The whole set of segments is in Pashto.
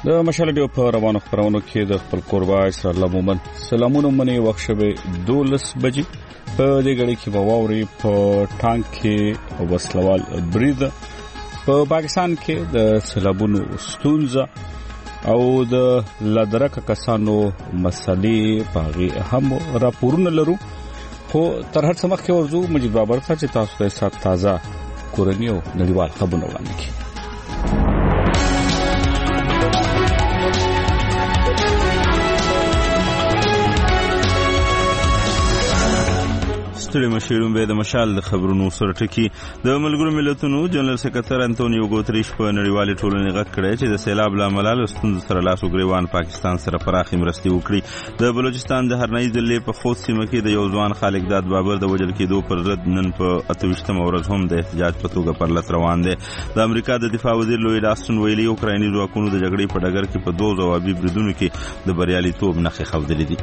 د مشالډیو په روانو خبرونو کې د خپل قربای سره لمومن سلامونه منی وخت شوه 12 بجې په دې غړي کې بواوري په ټانک کې وسلوال برید په پاکستان کې د سیلابونو ستونزه او د لادرک کسانو مسلې په هم راپورونه لرو خو تر هر څه مخکې ورزو مجید بابر ته چې تاسو ته سات تازه کورنی او نړیوال خبرونه وړاندې کړي. ستړي مشرون به د مشال د خبرونو سره ټکی د ملګرو ملتونو جنرال سکرټر انټونیو ګوتریش په نړیوالې ټولنې غږ کړی چې د سیلاب لامل له ستونزو سره لاس وګریوان پاکستان سره پراخي مرستې وکړي. د بلوچستان د هرنۍ ضلع په خوست سیمه کې د یو ځوان خالق داد بابر د وژل کېدو پر ضد نن په 28مه ورځ هم د احتجاج په توګه پر لټ روان دی. د امریکا د دفاع وزیر لوید آسټن ویلي اوکرایني ځواکونو د جګړې په ډګر کې په 2 ځوابي بریدونو کې د بریالیتوب نښې ښودلې دي.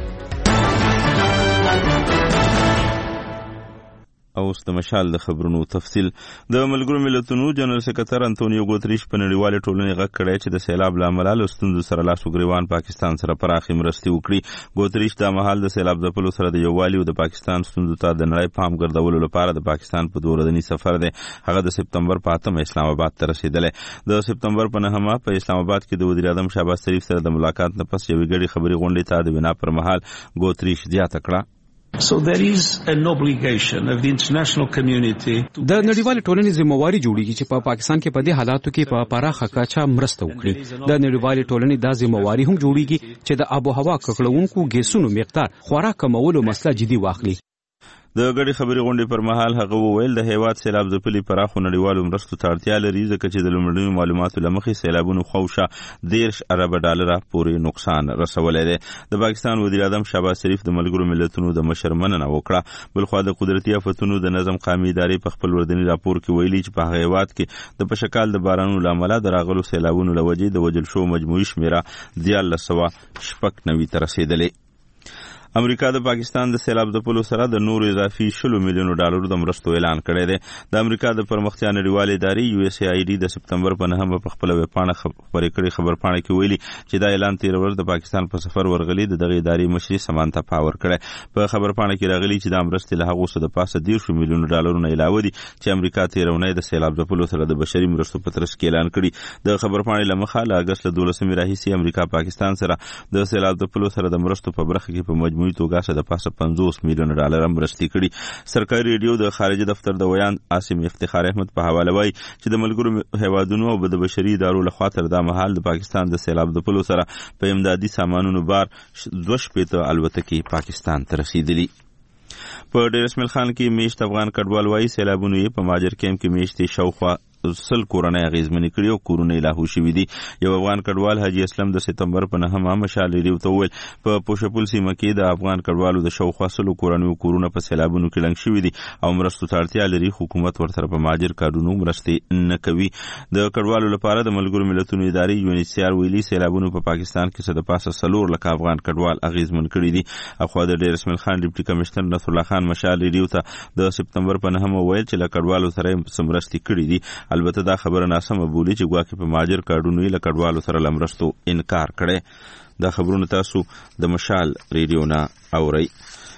اوس د مشال د خبرونو تفصیل. د ملګرو ملتونو جنرال سکرټر انټونیو ګوتریش په نړیوالې ټولنې غږ کړی چې د سیلاب لامل له ستونزو سره لاس وګریوان پاکستان سره پراخي مرستې وکړي. ګوتریش د مهال د سیلاب ځپلو سره د یووالي او د پاکستان ستونزو ته د نړۍ پام ګرځولو لپاره د پاکستان په 2 ورځني سفر دی. هغه د سپتمبر په 8 اسلام آباد ته رسیدلی. د سپتمبر په 9 په اسلام آباد کې د وزیر اعظم شهباز شریف سره د ملاقات نه پس یوې ګډې خبري غونډې ته د بنا پر مهال ګوتریش زیاته کړه. So there is an obligation of the international community. د نړیوال ټولنې ذمہواری جوړیږي چې په پاکستان کې په دې حالاتو کې په پراخه کچه مرسته وکړي. د نړیوال ټولنې د ذمہواری هم جوړیږي چې د آب او هوا ککړونکو ګیسونو مقدار خورا کمولو مسله جدي واخلي. د غړي خبري غونډې پر مهال هغه وویل د هیواد سیلاب ځپلي پراخو نړیوالو مرستو ته اړتیا لري ځکه چې د لومړنیو معلوماتو له مخې سیلابونو خوشا 10 ارب ډالر پورې نقصان رسولی دی. د پاکستان وزیر اعظم شهباز شریف د ملګرو ملتونو د مشر مننه وکړه. بلخوا د قدرتي آفتونو د نظم قومي ادارې په خپل ورځني راپور کې ویلي چې په هغه هیواد کې د پشکال د بارانونو لامل د راغلو سیلابونو له وجې د وجل شو مجموعي شمیره 1396 ته رسیدلې. امریکا د پاکستان د سیلاب ځپلو سره د نور اضافي 10 میلیون ډالرو د مرستو اعلان کړی دی. د امریکا د پرمختیا نړیوالې ادارې USAID د سپتمبر په 9 په خپل ویبپاڼه خبرې کړې خبرپاڼه کې ویلي چې دا اعلان 13 ورځې د پاکستان په سفر ورغلي د دغه ادارې مشري سمانتا پاور کړی. په خبرپاڼه کې راغلي چې د مرستې له هغو څخه د پاسه 10 میلیون ډالرونه علاوه دي چې امریکا 13 اونۍ د سیلاب ځپلو سره د بشري مرستو په ترڅ کې اعلان کړي. د خبرپاڼې له مخه له اگست 12 راهیسې امریکا پاکستان سره د سیلاب ځپلو سره د مرستو په برخه کې په مجموعي توګه د پاسه 50 میلیون ډالر مرستې کړي. سرکاري ریډیو د خارجه دفتر د ویان عاصم افتخار احمد په حواله وایي چې د ملګرو هیوادونو او د بشري ادارو لخوا تر دا مهال د پاکستان د سیلاب ځپلو سره په امدادي سامانونو بار 2 الوتکې پاکستان ته رسیدلي. په ډیر اسماعیل خان کې میشت افغان کډوال وایي سیلابونو یې په ماجر کیمپ کې میشتې شاوخوا 100 کورنۍ اغیزمنې کړي او کورونه یې لاهو شوي دي. یو افغان کډوال حاجی اسلم د سپتمبر په 9 مشال ریډیو ته وویل په پوشپل سیمه کې د افغان کډوالو د شاوخوا 100 کورنیو کورونه په سیلابونو کې لنګ شوي دي او مرستو ته اړتیا لري. حکومت ورسره په ماجر کارونو مرستې نه کوي. د کډوالو لپاره د ملګرو ملتونو ادارې UNHCR ویلي سیلابونو په پاکستان کې څه د پاسه 4 لک افغان کډوال اغیزمن کړي دي. اخوا د ډیر اسماعیل خان ډیپټي کمشنر نصر الله خان مشال ریډیو ته د سپتمبر په 9 ویل چې له کډوالو سره مرستې کړي دي. البته دا خبره ناسمه بولی چې ګواکې په ماجر کارډونو له کډوالو سره لمرستو انکار کړي. دا خبرونه تاسو د مشال ریډیو نه اورئ.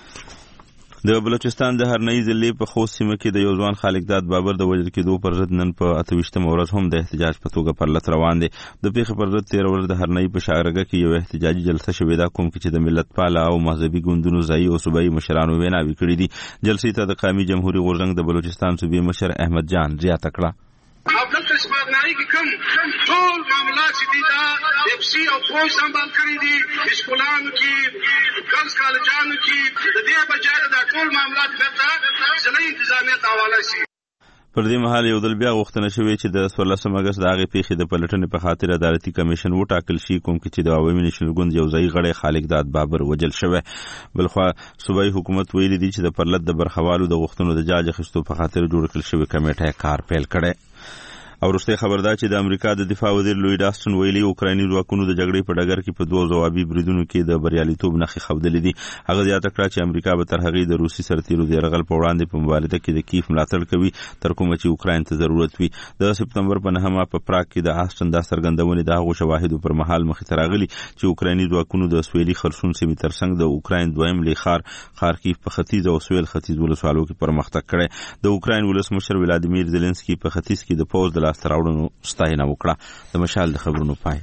د بلوچستان د هرنۍ ضلع په خوست سیمه کې د یو ځوان خالق داد بابر د وژل کېدو پر ضد نن په 28مه ورځ هم د احتجاج په توګه پر لټ روان دی. د پیښې پر ضد 13 ورځ د هرنۍ په شارګه کې یو احتجاجي جلسه شوې ده کوم چې د ملت پاله او مذهبي ګوندونو ځایي او صوبایي مشرانو ویناوي کړي دي. جلسې ته د قومي جمهوریت غورځنګ د بلوچستان صوبې مشر احمد جان زیاته کړه. دلته سپارنایي کې کوم ټول معاملات چې دي دا FC او فوج سمبال کړي دي اسکولانو کې ګرلز کالجانو کې د دې بجای دا ټول معاملات ورته ځنې انتظامیه ته حواله شي. پر دې مهال یو ځل بیا غوښتنه شوې چې د 16 اگست د هغې پیښې د پلټنې په خاطر عدالتي کمیشن وټاکل شي کوم چې د عوامي نېشنل ګوند یو ځایي غړی خالق داد بابر وژل شوی. بلخوا صوبایي حکومت ویلي دي چې د پرلط د برخوالو د غوښتنو د جاج اخیستو په خاطر جوړ کړل شوې کمیټه کار پیل کړی. او وروستۍ خبر ده چې د امریکا د دفاع وزیر لوید آسټن ویلي اوکرایني ځواکونو د جګړې په ډګر کې په 2 ځوابي بریدونو کې د بریالیتوب نښې ښودلې دي. هغه زیاته کړه چې امریکا به تر هغې د روسي سرتیرو د یرغل په وړاندې په مبارزه کې د کیف ملاتړ کوي تر کومه چې اوکراین ته ضرورت وي. د سپتمبر په 9 په پراګ کې د آسټن دا څرګندونې د هغو شواهدو پر مهال مخې ته راغلي چې اوکرایني ځواکونو د سویلي خرسون سیمې ترڅنګ د اوکراین دویم لوی ښار خارکیف په ختیځ او سویل ختیځ ولسوالو کې پرمختګ کړی. د اوکراین ولسمشر ولادیمیر زيلنسکي په ختیځ کې د پوځ د لاسته راوړنو ستاینه وکړه. د مشال د خبرونو پای.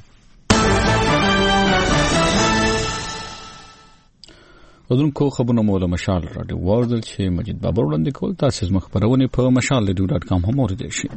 ودونکو خبرونه مو له مشال راډیو واردل چې مجید بابر وړاندې کول. تاسو زموږ خبرونه په mashalradio.com هم اوریدئ شئ.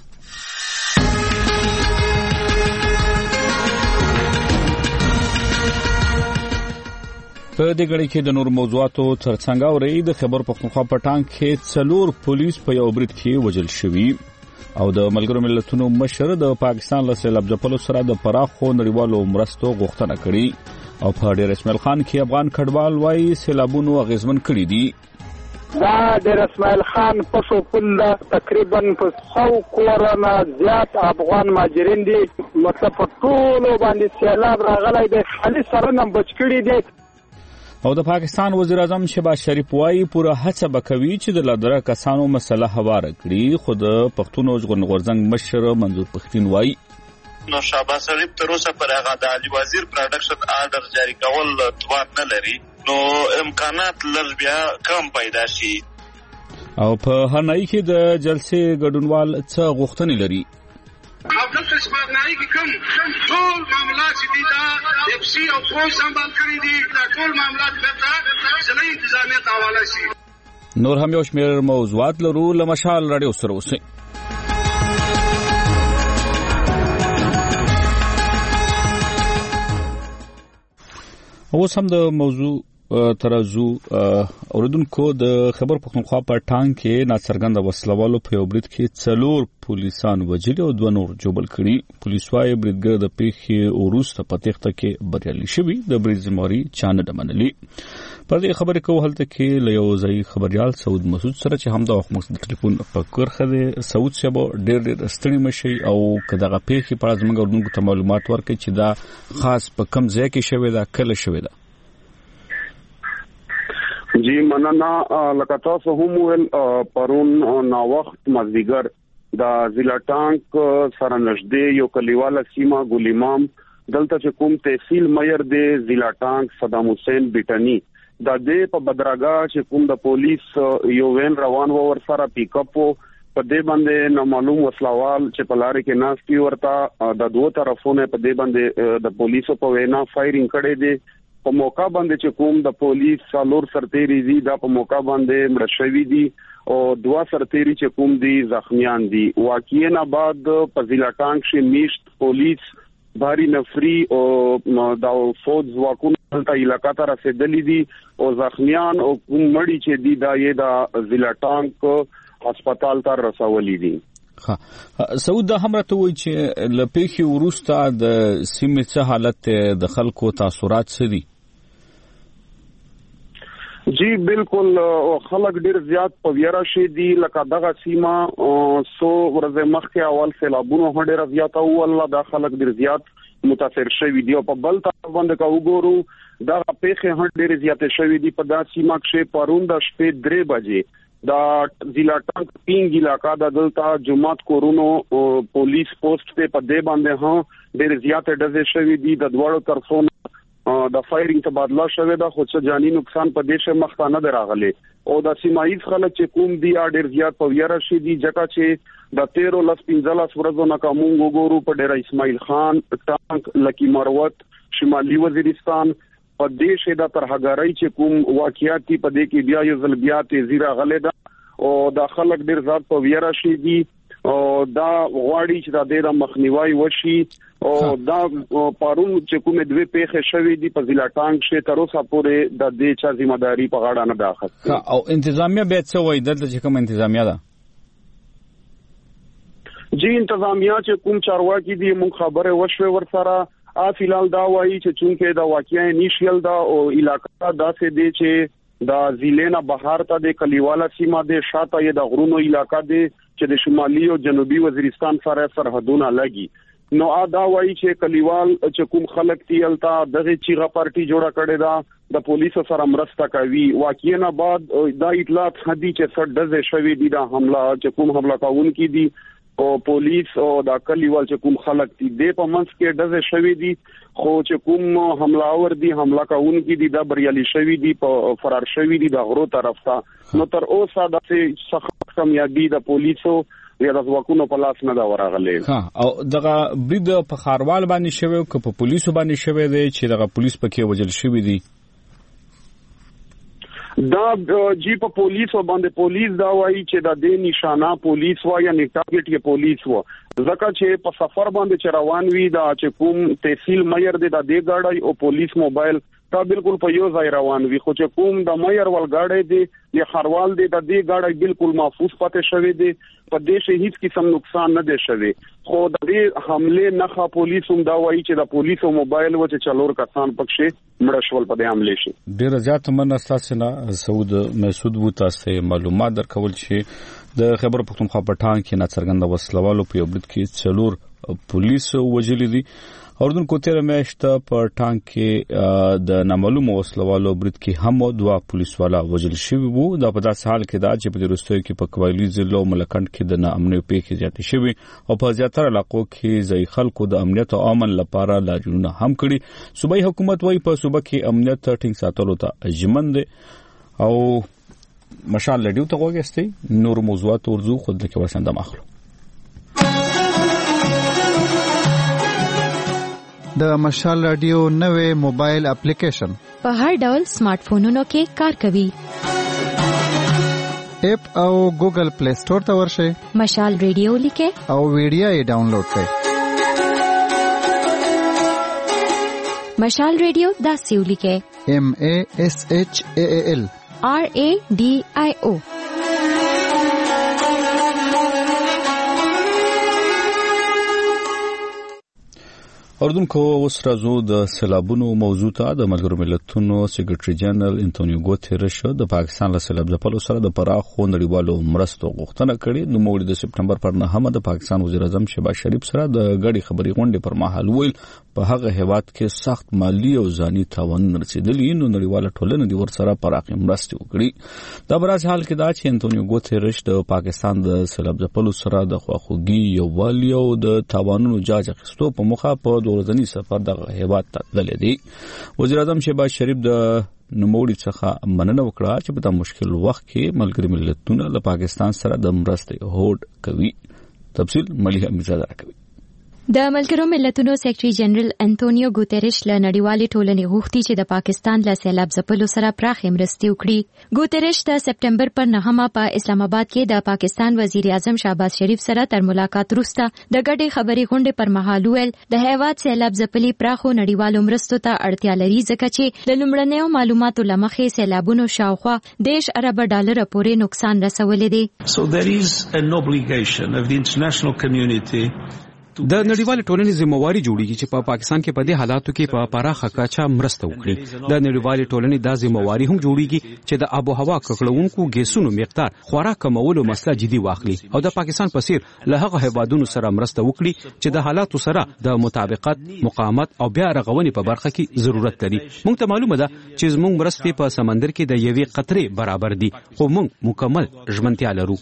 په دې غړي کې د نور موضوعاتو ترڅنګ اوري د خبر پختونخوا په ټانک کې 4 پولیس په یو برید کې وژل شوي او د ملګرو ملتونو مشر د پاکستان له سیلاب ځپلو سره د پراخو نړیوالو مرستو غوښتنه کړې او په ډیر اسماعیل خان کې افغان کډوال وايي سیلابونو اغیزمن کړي دي. دا ډیر اسماعیل خان په شو کل تقریبا په 100 کورونه زیات افغان مهاجرین دي مطلب په ټول باندې سیلاب راغلی دی خالي سره نه بچ کړي دي. او د پاکستان وزیر اعظم شهباز شریف وايي پوره هڅه وکوي چې د لادره کسانو مسله هواره کړي. خو د پښتون غورځنګ مشر منظور پښتين وايي نو شهباز شریف تر اوسه پر هغه د علي وزیر پروډکشن آرډر جاری کول توان نه لري نو امکانات لږ بیا کم پیدا شي. او په هنایي کې د جلسې ګډونوال څه غوښتنې لري. عبدل قسمت نایی کې کوم ټول معاملات چې دي دا اف سي او پولیس سمبال کړی دي دا ټول معاملات بیرته ضلعي انتظامیه ته حواله شي. نور هم یو شمېر موضوعات لرو. له مشال راډیو سره اوسئ. اوس هم د موضوع ترازو اوریدونکو د خبر پختونخوا په ټانک کې ناڅرګنده وسلوالو په یو برید کې 4 پولیسان وژلي او 2 نور جوبل کړي. پولیس وايي بریدګر د پیښې وروسته په تخته کې بریالي شوی. د برید ذمہواري چا نه ده منلې. په دې خبرې کې هلته کې له یو ځای خبريال سعود مسعود سره چې هم د وخت د ټلیفون په کرخه ده. سعود صاحب ډېر ستړي مشي او کداغه پیښې په ازمنګ اوردونکو ته معلومات ورکړي چې دا خاص په کم ځای کې شوی دا کله شوی دا. جی مننه. لکه تاسو هم ول پرون نا وخت مازدیګر د ضلع ټانک سره نږدې یو کلیواله سیمه ګل امام دلته چې کوم تحصیل مېر دی ضلع ټانک صدام حسین بیٹنی د دې په بدرګه چې کوم د پولیس یو وین روان و ور سره پیک اپ په دې باندې نو معلوم وسلوال چې په لارې کې ناس کی ورته د دوه طرفونو په دې باندې د پولیسو په وینا فایرینګ کړي دي. په موقع باندې چې کوم د پولیس څلور سرتیري دي دا په موقع باندې مړ شوي دي او 2 سرتیري چې کوم دي زخمیان دي. واقعا بعد په ضلع ټانک کې میشت پولیس بھاری نفری او د فوج ځواکونو ته علاقې ته رسیدلي دي او زخمیان او کوم مړي چې دي دا یې د ضلع ټانک هسپتال ته رسولي دي. سعود دا هم راته وایي چې لپیخي وروسته د سیمې څه حالت د خلکو تاثرات څه دي؟ جی بالکل خلک ډیر زیات په ویرا شي دي لکه دغه سیمه سو ورځې مخکې اول سیلابونو هډیر زیات او الله دا خلک ډیر زیات متاثر شوي دي او په بل طرف باندې کا وګورو دا پیښه هډیر زیات شوي دي په دا سیمه کې پرون د شپې 3 بجې دا ضلع ټانک پینګ علاقہ د دلتا جمعات کورونو پولیس پوسټ ته په دې باندې هم ډیر زیات ډزې شوي دي د دوړو طرفونو د فایرینګ تبادله شوه دا خو څه جاني نقصان په دیشه مخانه دراغله او د سیمایي خلک چې کوم دی ډیر زیات په ویرا شي دي ځکه چې د 13 لس 15 ورځو نه کوم وګورو په ډیر اسماعیل خان ټانک لکی مروت شمالي وزیرستان په دیشه د ترهګرۍ چې کوم واقعیت په دې کې بیا یو ځل بیا تیزی راغله دا او د خلک ډیر زیات په ویرا شي دي او دا غواړي چې د مخنیوي وشي او دا پرون چې کومه 2 پیښې شوې دي په ضلع ټانک کې تر اوسه پورې د دې چا ځمېداري په غاړه نه داخله او انتظامیه به څه وایي دلته چې کوم انتظامیه ده؟ جی انتظامیه چې کوم چارواکي دي مون خبره وشوه ور سره فلحال دا وایي چې چونکه دا واقعي انیشیل دا او علاقہ داسې دي چې دا ضلع نه بهر ته د کلیواله سیمه د شاته د غرونو علاقہ دي چې د شمالي او جنوبي وزیرستان سره سرحدونه لګي. نو دا وایي چې کلیوال چې کوم خلک تیلتا دغه چیغه پارټي جوړه کړې ده د پولیسو سره مرسته کوي. واقعا بعد دا اطلاعات هدي چې سړډزه شوې دي د حمله چې کوم حمله کوونکي دي او پولیس او د کلیوال چې کوم خلک دي د په منځ کې ډزه شوې دي خو چې کوم حملاور دي حمله کوونکي دي د بریالي شوې دي په فرار شوې دي د غرو طرف ته. نو تر اوسه د سخت کامیابی د پولیسو یا د ځواکونو په لاس نه دا ورغلې. او دغه برید په خاروال باندې شوی او په پولیسو باندې شوی دی چې دغه پولیس پکې وجل شوی دي. دا جی په پولیسو باندې پولیس دا وایي چې د دې نشانه پولیس و یا نیټاګټ یې پولیس و ځکه چې په سفر باندې چې روان وي دا چې کوم تحصیل مېر دی د دې گاډي او پولیس موبایل دا بالکل په یو ځای روان وي خو چې کوم د مېر ول گاډي دی یا خروال دی د دې گاډي بالکل محفوظ پاتې شوی دی په دې شي هیڅ قسم نقصان نه دی شوی. خو د دې حمله نه پولیس هم دا وایي چې د پولیسو موبایل و چې چلور کسان پکې مړ شول په دې حمله شي. ډیر زیات مننه تاسو نه سعود مسعود وو تاسو معلومات درکول چې د خبر پختونخوا په ټانګ کې ناڅرګند وسلوالو په یو برید کې څلور پولیس وژلي دي. اردن کو تیر میاشت په ټانګ کې د نامعلوم وسلوالو برید کې هم دوه پولیس والا وژل شوی وو. دا په داسې حال کې دا چې په روستوي کې په کوایلی ضلع ملکند کې د ناامنۍ پیښې زیاتې شوي او په زیاتره علاقو کې ځای خلکو د امنیت او امن لپاره لاریونونه هم کړي. صوبایي حکومت وايي په صوبه کې امنیت ټینګ ساتلو ته ژمن دی او مشال لډیو ته وګستي نور موضوعات ورزو خود لکه وسنده مخلو. د مشال رادیو نوې موبایل اپلیکیشن په هر ډول سمارټ فونونو کې کار کوي. اپ او ګوګل پلی سٹور ته ورشئ. مشال رادیو لیکه او ویډیو یې ډاونلوډ کړئ. مشال رادیو دا سیو لیکه MASHAAL RADIO. اردن کو اوس راځو د سیلابونو موضوع ته. د ملګرو ملتونو سیکریټري جنرال انټونیو ګوتریش د پاکستان له سیلاب ځپلو سره د پراخو نړیوالو مرستو غوښتنه کړې. نو موږ د سپټمبر پر 9 د پاکستان وزیر اعظم شهباز شریف سره د غړي خبري غونډې پر مهال ویل په هغه هیواد کې سخت مالی او ځاني تاوان رسیدلی نو نړیواله ټولنه د ورسره پراخه مرستې وکړي. دا برعکس حال کې دا چې انټونیو ګوتریش د پاکستان د سیلاب ځپلو سره د خواخوږي یووالي او د تاوانونو جاج اخیستو په مخه په ورځنی سفر د هیواد ته تللی دی. وزیر اعظم شهباز شریف د نوموړي څخه مننه وکړه چې په دا مشکل وخت کې ملګري ملتونه له پاکستان سره د مرستې هوډ کوي. تفصیل مليحه میرزا راکوي. د ملګرو ملتونو سیکریټري جنرال انټونیو ګوتریش له نړیوالې ټولنې غوښتي چې د پاکستان له سیلاب ځپلو سره پراخې مرستې وکړي. ګوتریش د سپټمبر پر 9 په اسلام آباد کې د پاکستان وزیر اعظم شهباز شریف سره تر ملاقات وروسته د ګډې خبري غونډې پر مهال ویل د هیواد سیلاب ځپلي پراخو نړیوالو مرستو ته اړتیا لري ځکه چې د لومړنیو معلوماتو لمخې سیلابونو شاوخوا $10 ارب پورې نقصان رسولی دی. So there is an obligation of the international community د نړیوال ټولنې ذمہواری جوړیږي چې په پاکستان کې په دې حالاتو کې په پراخه کچه مرسته وکړي. د نړیوال ټولنې دا ذمہواری هم جوړیږي چې د آب او هوا ککړونکو ګیسونو مقدار خورا کمولو مسله جدي واخلي او د پاکستان په څیر له هغه هیوادونو سره مرسته وکړي چې د حالاتو سره د مطابقت، مقاومت او بیا رغونې په برخه کې ضرورت لري. موږ ته معلومه ده چې زموږ مرستې په سمندر کې د یوې قطرې برابر دي خو موږ مکمل ژمنتیا لرو.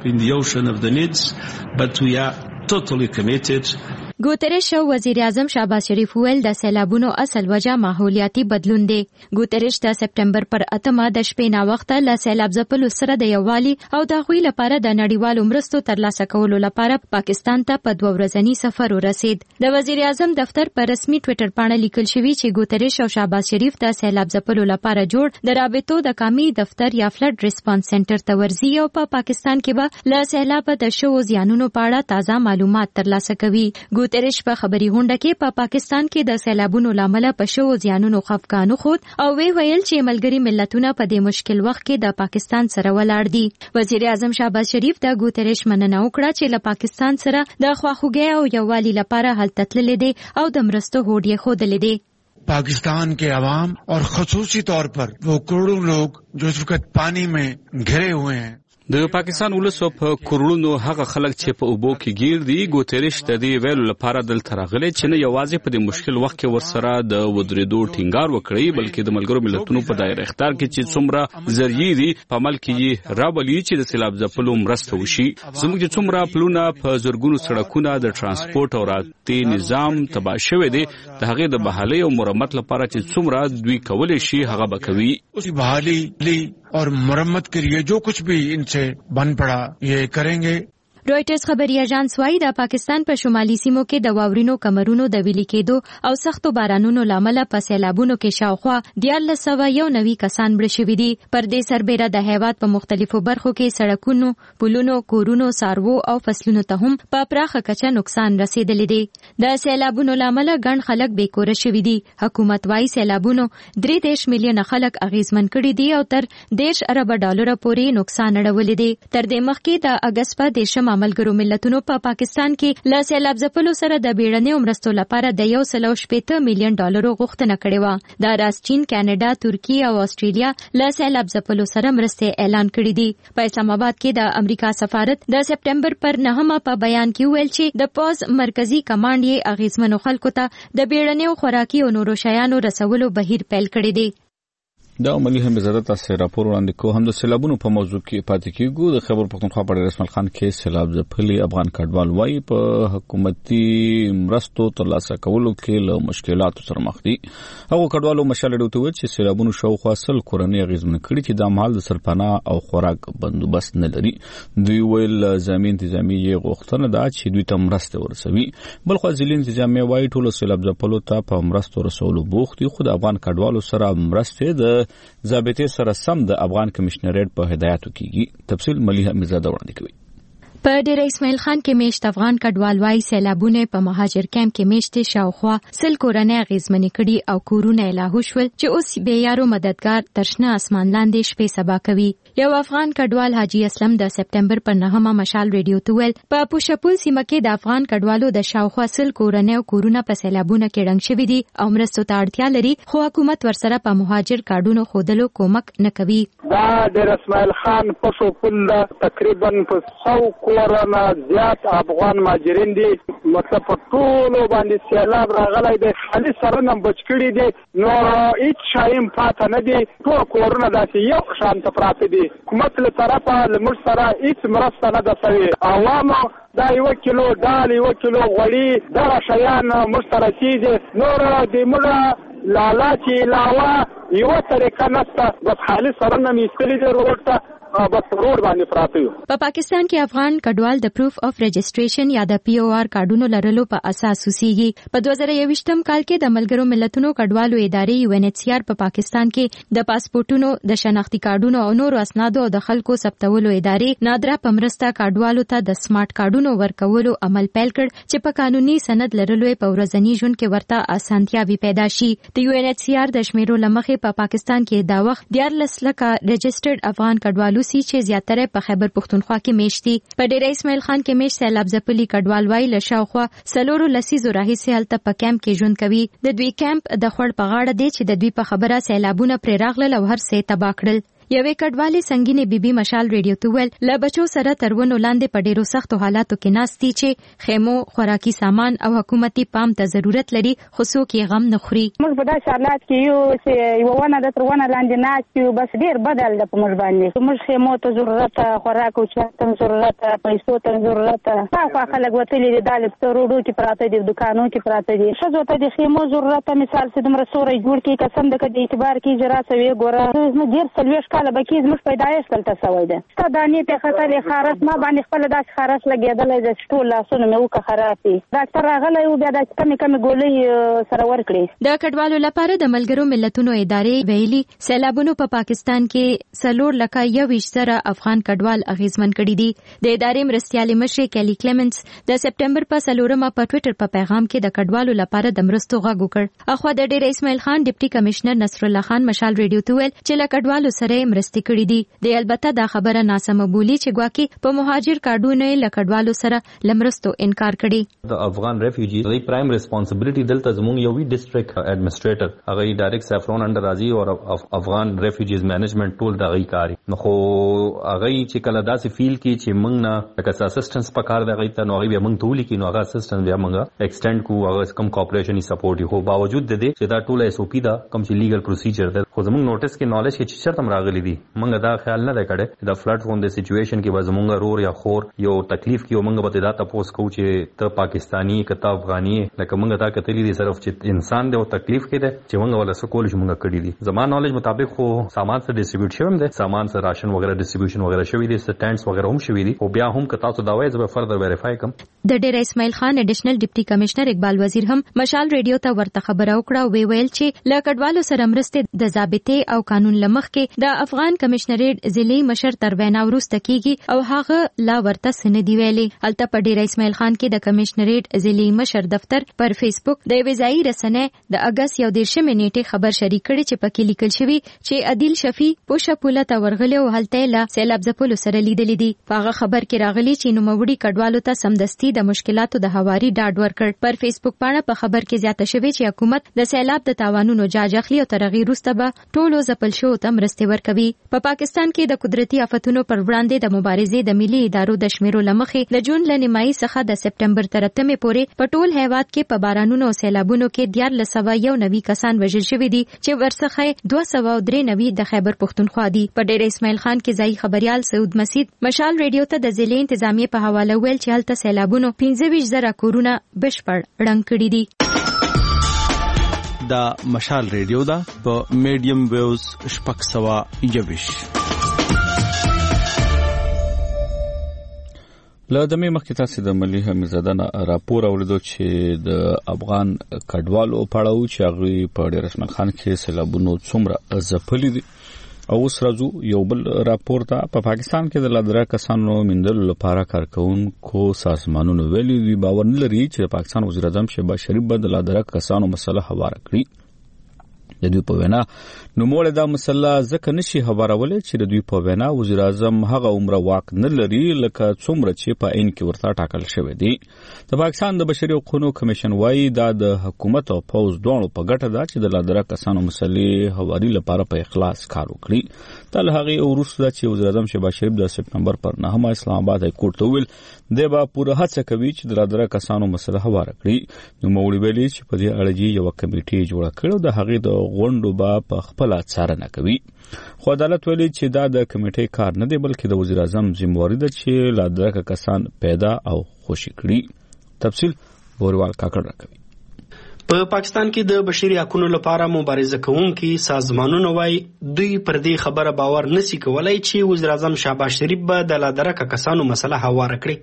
totally committed. ګوتریش او وزیر اعظم شهباز شریف ویل د سیلابونو اصل وجه ماحولیاتي بدلون دی. ګوتریش د سپټمبر پر 8 د شپې نا وخت له سیلاب ځپلو سره د یووالي او د غوي لپاره د نړیوالو مرستو ترلاسه کولو لپاره پاکستان ته په 2 ورځنی سفر ورسید. د وزیر اعظم دفتر پر رسمي ټوئیټر باندې لیکل شوی چې ګوتریش او شهباز شریف د سیلاب ځپلو لپاره جوړ د رابطو د قومي دفتر یا فلډ ریسپانس سنټر ته ورځي او په پاکستان کې به له سیلاب د شوو زیانونو په اړه تازه معلومات ترلاسه کوي. ګوتریش په خبري غونډه کې په پاکستان کې د سیلابونو لامل په شوو زیانونو خفقان خود او ویل چې ملګري ملتونه په دې مشکل وخت کې د پاکستان سره ولاړ دي. وزیر اعظم شهباز شریف د ګوتریش مننه وکړه چې له پاکستان سره د خواخوږۍ او یووالي لپاره حل تتللی دی او د مرستو هوډ یې ښودلی دی. पाकिस्तान के अवाम और खसूसी तौर पर वो करोड़ों लोग जो इस वक्त पानी में घिरे हुए हैं د پاکستان ولس په کورونو هغه خلک چې په اوبو کې گیر دي ګوتریش د دې ویلو لپاره دلته راغلي چې نه یوازې په دې مشکل وخت کې ورسره د ودرېدو ټینګار وکړي بلکې د ملګرو ملتونو په دایره اختیار کې چې څومره ذریعہ دي په عمل کې راولي چې د سیلاب ځپلو مرسته وشي. زموږ چې څومره پلونه په زرګونو سړکونه د ترانسپورت او راتي نظام تباه شوی دی د هغه د بحالي او مرمت لپاره چې څومره دوی کولای شي هغه به کوي. اسی بحالی اور مرمت کے لیے جو کچھ بھی ان سے بن پڑا یہ کریں گے. رويټرز خبري اژانس وايي د پاکستان په شمالي سیمو کې د واورینو کمرونو د ویلي کېدو او سختو بارانونو لامل په سیلابونو کې شاوخوا 1491 کسان مړ شوي دي. پر دې سربېره د هیواد په مختلفو برخو کې سړکونو، پلونو، کورونو، سارو او فصلونو ته هم په پراخه کچه نقصان رسیدلی دی. د سیلابونو لامل ګڼ خلک بیکوره شوي دي. حکومت وايي سیلابونو 3 میلیونه خلک اغیزمن کړي دي او تر 10 ارب ډالر پورې نقصان اړولی دی. تر دې مخکې د اگست په 10 ملګرو ملتونو په پاکستان کې له سیلاب ځپلو سره د بیړنیو مرستو لپاره د 1.8 میلیون ډالرو غوښتنه کړې وه. د راس چین، کاناډا، ترکیه او استرالیا له سیلاب ځپلو سره مرستې اعلان کړې دي. په اسلام آباد کې د امریکا سفارت د سپټمبر پر 9 په بیان کې ویل چې د پوز مرکزی کمانډ یې اغیزمنو خلکو ته د بیړنیو خوراکي او نورو شیانو رسولو بهیر پیل کړی دی. دا عملی هم وزارت تاسو راپور وړاندې کوي هم د سیلابونو په موضوع کې پاتې کیږو. د خبر پښتونخوا په رسمل خان کې سیلاب ځپلي افغان کډوال وايي په حکومتي مرستو ترلاسه کولو کې له مشکلاتو سره مخ دي. هغه کډوالو مشال ډوته ویل چې سیلابونو شاوخوا سل کورنۍ اغیزمن کړي چې د مال د سرپناه او خوراک بندوبست نه لري. دوی ویل ځامي انتظامیه غوښتنه ده چې دوی ته مرسته ورسوي. بل خو ځلین انتظامیه وايي ټول سیلاب ځپلو ته په مرستو رسولو بوخت دي. خو د افغان کډوالو سره مرسته د ضابطه سره سم د افغان کمشنریټ په هدایتو کېږي. تفصیل ملیحه میرزاده وړاندې کوي. په ډیر اسماعیل خان کې میشت افغان کډوال وايي سیلابونه په مهاجر کیمپ کې میشته شاوخوا سل کورنۍ اغیزمنې کړي او کورونه اله شول چې اوس به یارو مددگار ترشنه اسمان لاندې شپې سبا کوي. یو افغان کډوال حاجی اسلم د سپټمبر پر 9 مشال ریډیو ته ویل په پوشپول سیمه کې د افغان کډوالو د شاوخوا سل کورنۍ او کورونه په سیلابونه کې ډنګ شوي دي او مرستو ته اړتیا لري خو حکومت ورسره په مهاجر کارډونو خودلو کومک نه کوي. دا د اسماعیل خان پوشپول تقریبا په 100 کورونه زیات افغان مهاجرین دي. مطلب په ټول باندې سیلاب راغلی دی. خالي سره نم بچ کړي دي نو هیڅ شایم پاتې نه دي. ټول کورونه داسې یو شان ته پراته دي. حکومت له طرفه لمر سره هیڅ مرسته نه ده شوې. عوامو دا 1 کیلو دال 1 کیلو غوړي دا شیان مشترک کیږي. نور د مړه لالا چې علاوه یو طریقه نشته. بس خالي سره نم ایستلي دي روډ ته بس روډ باندې پراته یو. په پاکستان کې افغان کډوال د پروف اف رجسټریشن یا د پی او آر کارډونو لرلو په اساس وسیږي. په 2021م کال کې د ملګرو ملتونو کډوالو ادارې یو ان ایچ سی آر په پاکستان کې د پاسپورتونو د شناختی کارډونو او نورو اسنادو او د خلکو ثبتولو ادارې نادره پمرسته کډوالو ته د سمارټ کارډونو ورکولو عمل پیل کړ چې په قانوني سند لرلو په ورځنی ژوند کې ورته اسانتیاوي پیدا شي. د یو ان ایچ سی آر د شمیرو لمخې په پاکستان کې دا وخت 14 لکه رجسټرډ افغان کډوالو چې زیاتره په خیبر پښتونخوا کې میشتي. په ډیر اسماعیل خان کې میشت سیلاب ځپلي کډوال وايي له شاوخوا 4 لسیزو راهیسې هلته په کیمپ کې ژوند کوي. د دوی کیمپ د خوړ په غاړه دی چې د دوی په خبره سیلابونه پرې راغلل او هر څه تباه کړل. یوې کډوالې سنگینې بیبي مشال ریډیو ته ویل له بچو سره ترونو لاندې په ډیرو سختو حالاتو کې ناستي چې خیمو، خوراکي سامان او حکومتي پام ته ضرورت لري خو څوک یې غم نه خوري. موږ په داسې حالات کې یو چې یو ونه د ترونه لاندې ناست یو بس ډیر بدل ده په موږ باندې. موږ خیمو ته ضرورت، خوراک او چا ته ضرورت، پیسو ته ضرورت. خو خلک وتلي دي د روډو کې پراته دي، دکانو کې پراته دي. ښځو ته د خیمو ضرورت مثال چې دومره سوري جوړ کې قسم د کدي اعتبار کې جرا سوي ګوره نو ډیر سلويش کاله بکیز موږ پیدایش دلته سوي ده. تا دانې ته خطرې خارس ما باندې خپل داس خارس لګیدل د ټول لاسونه مې وکړه خرابي. ډاکټر راغلی او بیا د کمی ګولۍ سره ورکړي. د کډوالو لپاره د ملګرو ملتونو ادارې ویلي سیلابونو په پاکستان کې 4 لکه 21 افغان کډوال اغیزمن کړي دي. د ادارې مرستیالي مشر کلی کلیمنس د سپټمبر په 4 په ټوئیټر په پیغام کې د کډوالو لپاره د مرستو غږ وکړ. اخو د ډیر اسماعیل خان ډیپټي کمشنر نصر الله خان مشال ریډیو ته ویل چې له کډوالو سره مرستې کړې دي. د البته دا خبره ناسمه بولی چې ګواکې په مهاجر کارډونو لکډوالو سره لمرستو انکار کړي. د افغان ریفیوجیز د پرایم ریسپانسیبিলিټي دلته زموږ یو وی ډیسټریکټ ایڈمنسټریټر هغه ډایرکټ سیفرون انډر راځي او افغان ریفیوجیز مینجمنت ټول دغه کاری نو خو هغه چې کله داسې فیل کی چې موږ نه لکه اسسټنس پکار دی غیته نو هغه موږ ټول کی نو هغه اسسټنس بیا موږ ایکسټند کو هغه کم کوپریشن سپورټ هو باوجود د دې چې دا ټول اس او پی دا کم چې لیګل پروسیجر ده خو زموږ نوټس کې نالج کې چې چرته راغلي دي موږ دا خیال نه کړی دا فلډ فون د سچويشن کې به زموږ رور یا خور یو تکلیف کې موږ به دا تاسو کو چې ته پاکستانی کته افغاني لکه موږ دا کتلی دي صرف چې انسان دی او تکلیف کې ده چې موږ ولا سکول چې موږ کړی دي زموږ نالج مطابق خو سامان سره ډیسټریبیوټ شوم دي سامان سره راشن وغیرہ ډیسټریبیوشن وغیرہ شوی دي سټینډز وغیرہ هم شوی دي او بیا هم کتا ته دا وایي چې فردر ویریفای کوم. د ډیر اسماعیل خان اډیشنل ډیپټي کمشنر اقبال وزیر هم مشال ریډیو ته ورته خبره وکړه او ویل چې لکډوالو سره مرستې د ضابطې او قانون لمخ کې د افغان کمشنریټ ضلعي مشر تر وینا وروسته کیږي او هغه لا ورته سن دی ویلي. البته په ډیر اسماعیل خان کې د کمشنریټ ضلعي مشر دفتر پر فیسبوک د وزایي رسنۍ د اگست 11 نیټه خبر شریک کړي چې پکې لیکل شوی چې عادل شفیع پوشه پوله ته ورغلی او هلته لا سیلاب ځپلو سره لیدل دي. په هغه خبر کې راغلی چې نوموړي کډوالو ته سمدستي د مشکلاتو د هواري ډاډ ورکړ. پر فیسبوک باندې په خبر کې زیاته شوی چې حکومت د سیلاب د تاوانونو جاج اخلي او تر هغې وروسته به ټولو ځپل شوو ته مرستې ورکوي. په پاکستان کې د قدرتي آفتونو پر وړاندې د مبارزې د ملي ادارو د شمیرو لمخې د جون له نیمایي څخه د سپټمبر تر 8 پورې په ټول هیواد کې په بارانونو او سیلابونو کې 1491 کسان وژل شوي دي چې ورڅخه 293 د خیبر پښتونخوا دي. په ډیر اسماعیل خان کې ځای خبريال سعود مسعود مشال ریډیو ته د ضلع انتظامیه په حواله ویل چې هلته سیلابونو 15,000 کورونه بشپړ ړنګ کړي دي. دا مشال ریډیو دا په میډیم ویوز 621 لدمه مخکې تاسو د ملي حمیزادانه راپور اوریدو چې د افغان کډوالو پړاو چې هغه په ډیر اسماعیل خان کې سیلابونو څومره ځپلي دي او اوس راځو یو بل راپور ته. په پاکستان کې د لادرا کسانو مندلو لپاره کارکونکو سازمانونو ویلي دی باور نه لري چې د پاکستان وزیر اعظم شهباز شریف به د لادرا کسانو مسله هواره کړي. د دوی په وینا نوموړی دا مسله ځکه نشي هوارولای چې د دوی په وینا وزیر اعظم هغه عمره واک نه لري لکه څومره چې په عین کې ورته ټاکل شوی دی. د پاکستان د بشري حقوقو کمیشن وايي دا د حکومت او پوز دوه په ګټه ده چې د لادرا کسانو مسلې هواري لپاره په اخلاص کار وکړي. تل هغه وروسته چې وزیر اعظم شهباز شریف د سپټمبر پر 9 اسلام آباد های کورټ ته ویل دی به پوره هڅه کوي چې د لادرا کسانو مسله هواره کړي. نوموړي ویلي چې په دې اړه یو کمیټه جوړه کړې او د هغې د غونډو به په خپل څارنه کوي. خو عدالت ویلي چې دا د کمیټې کار نه دی بلکې د وزیر اعظم ذمہواری ده چې لادرا کسان پیدا او خوشي کړي. تفصیل بوروال کاکړ راکوي. په پاکستان کې د بشري حقوقو لپاره مبارزه کوونکي سازمانونو وايي دوی پر دې خبره باور نشي کولای چې وزیر اعظم شهباز شریف به د لادرا کسانو مسله هواره کړي.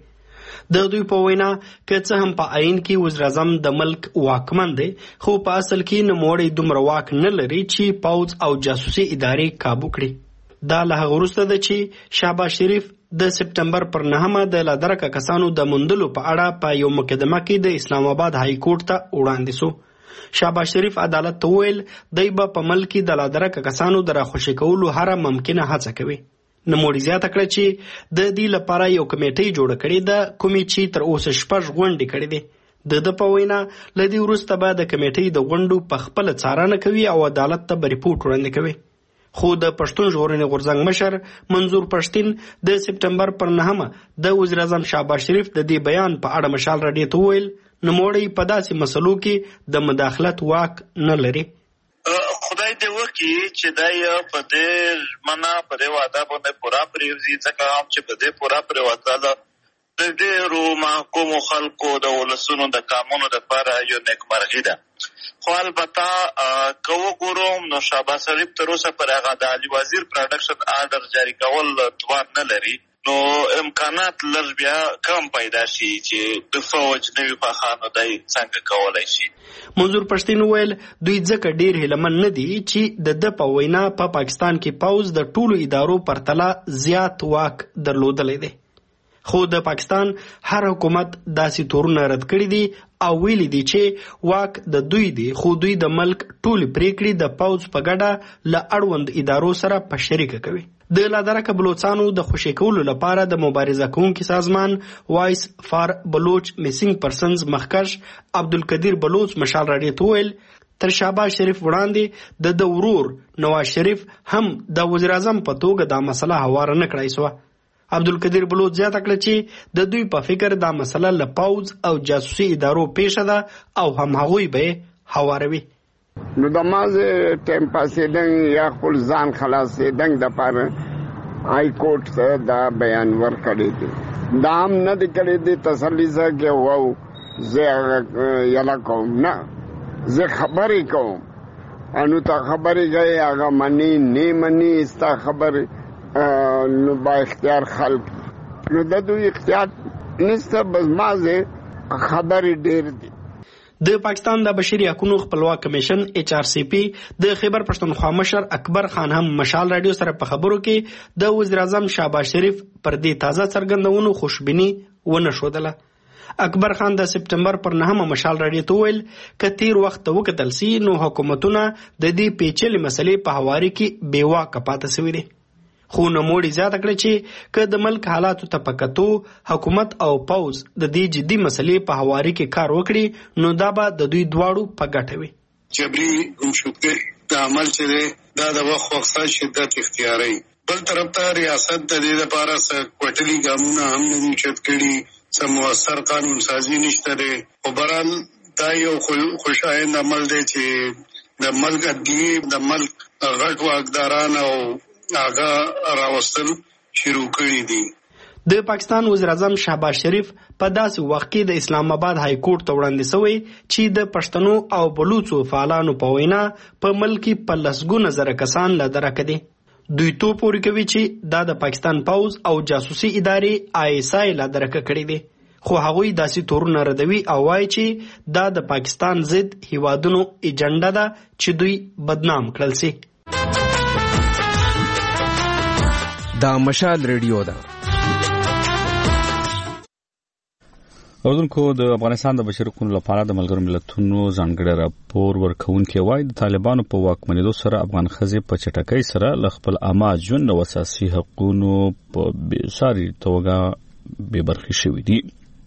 د دوی په وینا که څه هم په عین کې وزیر اعظم د ملک واکمن دی خو په اصل کې نوموړی دومره واک نه لري چې پوځ او جاسوسي ادارې کابو کړي. دا له هغه وروسته ده چې شهباز شریف د سپټمبر پر 9 د لادرا کسانو د موندلو په اړه په یو مقدمه کې د اسلام آباد های کورټ ته وړاندې شو. شهباز شریف عدالت ته ویل دی به په ملک د لادرا کسانو د راخوشي کولو هر ممکنه هڅه کوي. نوموړي زیاته کړه چې د دې لپاره یو کمیټه جوړه کړې ده کومې چې تر اوسه 6 غونډې کړې دي. د په وینا لدی وروسته به د کمیټې د غونډو په خپل څارنه کوي او عدالت ته به ریپورت وړاندې کوي. خو د پښتون ژغورنې غورځنګ مشر منظور پښتين د سپټمبر پر 9 د وزیر اعظم شهباز شریف د دې بیان په اړه مشال راډیو ته ویل نوموړي په داسې مسلو کې د مداخلت واک نه لري. خدای دې وکړي چې دا په دې معنا په دې واده باندې پورا پریوزي ځکه هم چې په دې پورا پریوځاله د ډېرو محکومو خلکو د ولسونو د قانونو لپاره یو نیکمرغي ده. خو البته که وګورم نو شهباز شریف تر اوسه پر هغه د علي وزیر پروډکشن آرډر جاری کول توان نه لري نو امکانات لږ بیا کم پیدا شي چې د فوج نوي پاخانو دی څنګه کولای شي. منظور پښتين ویل دوی ځکه ډیر هیلمن نه دي چې د په وینا په پاکستان کې پوز د ټولو ادارو پرتله زیات واک درلودلی دی. خو د پاکستان هر حکومت داسې تورونه رد کړی دي او ویلي دي چې واک د دوی دی، خو دوی د ملک ټولې پریکړې د پوځ په ګډه له اړوند ادارو سره په شریکه کوي. د لادرکه بلوچستانو د خوشی کولو لپاره د مبارزه کوونکي سازمان وایس فار بلوچ میسنګ پرسنز مخکش عبدالقدیر بلوچ مشال راډیو ته ویل تر شهباز شریف وړاندې د ورور نواز شریف هم د وزیر اعظم په توګه دا مسله هواره نه کړای سوه. عبدالقدیر بلوچ زیاته کړه چې د دوی په فکر دا مسله له پوځ او جاسوسي ادارو پیښه ده او هم هغوی به هواروي. نو د مازه ټیم پاسېدنګ یا خپل ځان خلاصېدنګ د پاره هائی کورټ ته دا بیان ورکړی دی. دا هم نه دی کړی دی تسلی سره کې وو زه یلا کوم نه، زه خبرې کوم انو ته خبرې گئی هغه منی نه منی استا خبرې نو با اختیار خلق نو د دوی اختیار نسته، بس مازه خبرې ډېر دي. د پاکستان د بشري حقوقو خپلواک کمیشن HRCP د خیبر پښتونخوا مشر اکبر خان هم مشال رادیو سره په خبرو کې د وزیر اعظم شهباز شریف پر دې تازه څرګندونو خوشبیني ونه ښودله. اکبر خان د سپټمبر پر 9 مشال رادیو ته ویل که تیر وخت وکتل سي نو حکومتونه د دې پیچلې مسلې په هواري کې بیواکه پاتې سوي دي. خو نوموړي زیاته کړه چې که د ملک حالاتو ته په کتو حکومت او پوځ د دې جدي مسلې په هواري کې کار وکړي نو دا به د دوی دواړو په ګټه وي. جبري ګمشدګۍ د عمل چې دی دا د وخت سره شدت اختیاري، بل طرف ته ریاست د دې لپاره کوټلي ګامونه هم نه اوچت کړي، څه مؤثر قانون سازي نشته دی. او برحال دا یو خوشایند عمل دی چې د ملک د ملک غټ واکداران او هغه راوستل شروع کړي دي. د پاکستان وزیر اعظم شهباز شریف په داسې وخت کې د اسلام آباد های کورټ ته وړاندې شوی چې د پښتنو او بلوچو فعالانو په وینا په ملک په لسګونه زره کسان له درکه دي. دوی تو پورې کوي چې دا د پاکستان پوځ او جاسوسي ادارې ISI له درکه کړي دي، خو هغوی داسې تورونه ردوي او وایي چې دا د پاکستان ضد هیوادونو ایجنډا ده چې دوی بدنام کړل سي. دا مشال ریډیو ده. اوردونکو د افغانستان د بشري حقوقو لپاره د ملګرو ملتونو ځانګړی راپور ورکوونکی وایي د طالبانو په واکمنېدو سره افغان ښځې په چټکۍ سره له خپل عامه ژوند او اساسي حقوقو په بېساري توګه بې برخې شوي دي.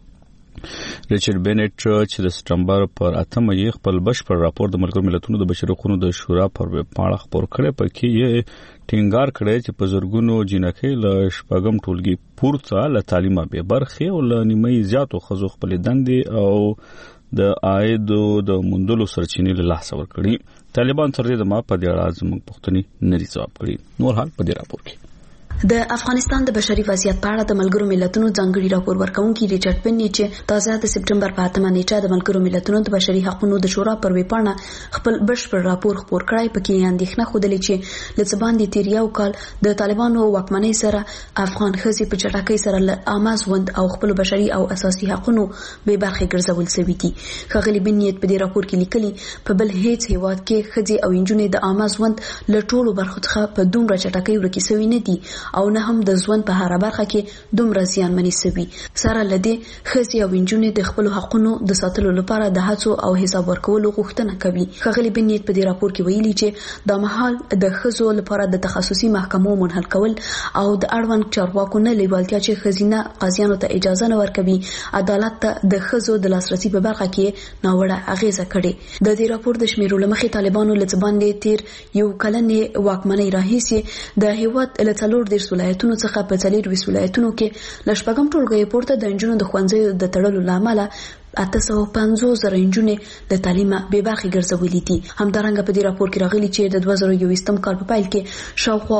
ریچارډ بینټ چې د سپټمبر پر 8 یې خپل بشپړ راپور د ملګرو ملتونو د بشري حقوقو د شورا پر ویبپاڼه خپور کړی، پکې یې ټینګار کړی چې په زرګونو جنکۍ له شپږم ټولګي پورته له تعلیمه بې برخې او له نیمۍ زیاتو ښځو خپلې دندې او د عاید د موندلو سرچینې له لاسه ورکړي. طالبان تر دې دمه په دې اړه زموږ پوښتنې نه دي ځواب کړي. نور حال په دې راپور کې د افغانستان د بشري وضعیت په اړه د ملګرو ملتونو ځانګړي راپور ورکوونکي ریچارډ بینټ چې تازه د سپټمبر په 8 نیټه د ملګرو ملتونو د بشري حقوقو د شورا پر ویبپاڼه خپل بشپړ راپور خپور کړی، پکې اندېښنه ښودلې چې له څه باندې تیر یو کال د طالبانو واکمنۍ سره افغان ښځې په چټکۍ سره له عامه ژوند او خپل بشري او اساسي حقوقو بې برخې ګرځول شوي دي. ښاغلي بینټ په دې راپور کې لیکلي په بل هیڅ هیواد کې ښځې او نجونې د عامه ژوند له ټولو برخو څخه په دومره چټکۍ ورکې شوي نه دي او نه هم د ژوند په هر برخه کې دومره زیانمنې شوي. سره له دې ښځې او نجونې د خپل حقوقو د ساتلو لپاره د هڅو او حساب ورکولو غوښتنه کوي. ښاغلي بینټ په دې راپور کې ویلي چې دا مهال د ښځو لپاره د تخصصي محکمو منحل کول او د اړوند چارواکو نه لیوالتیا چې ښځینه قاضیانو ته اجازه نه ورکوي عدالت ته د ښځو د لاسرسي په برخه کې ناوړه اغیزه کړې. د دې راپور د شمیرو له مخې طالبانو له څه باندې تیر یو کلنې واکمنۍ راهیسې د هیواد له 40 ولایتونو څخه په 40 ولایتونو کې له شپږم ټولګي پورته د نجونو د ښوونځیو د تړلو له امله 850,000 نجونې د تعلیم بې برخې ګرځولې دي. همدارنګه په دې راپور کې راغلي چې د 2021 کال په پیل کې شاوخوا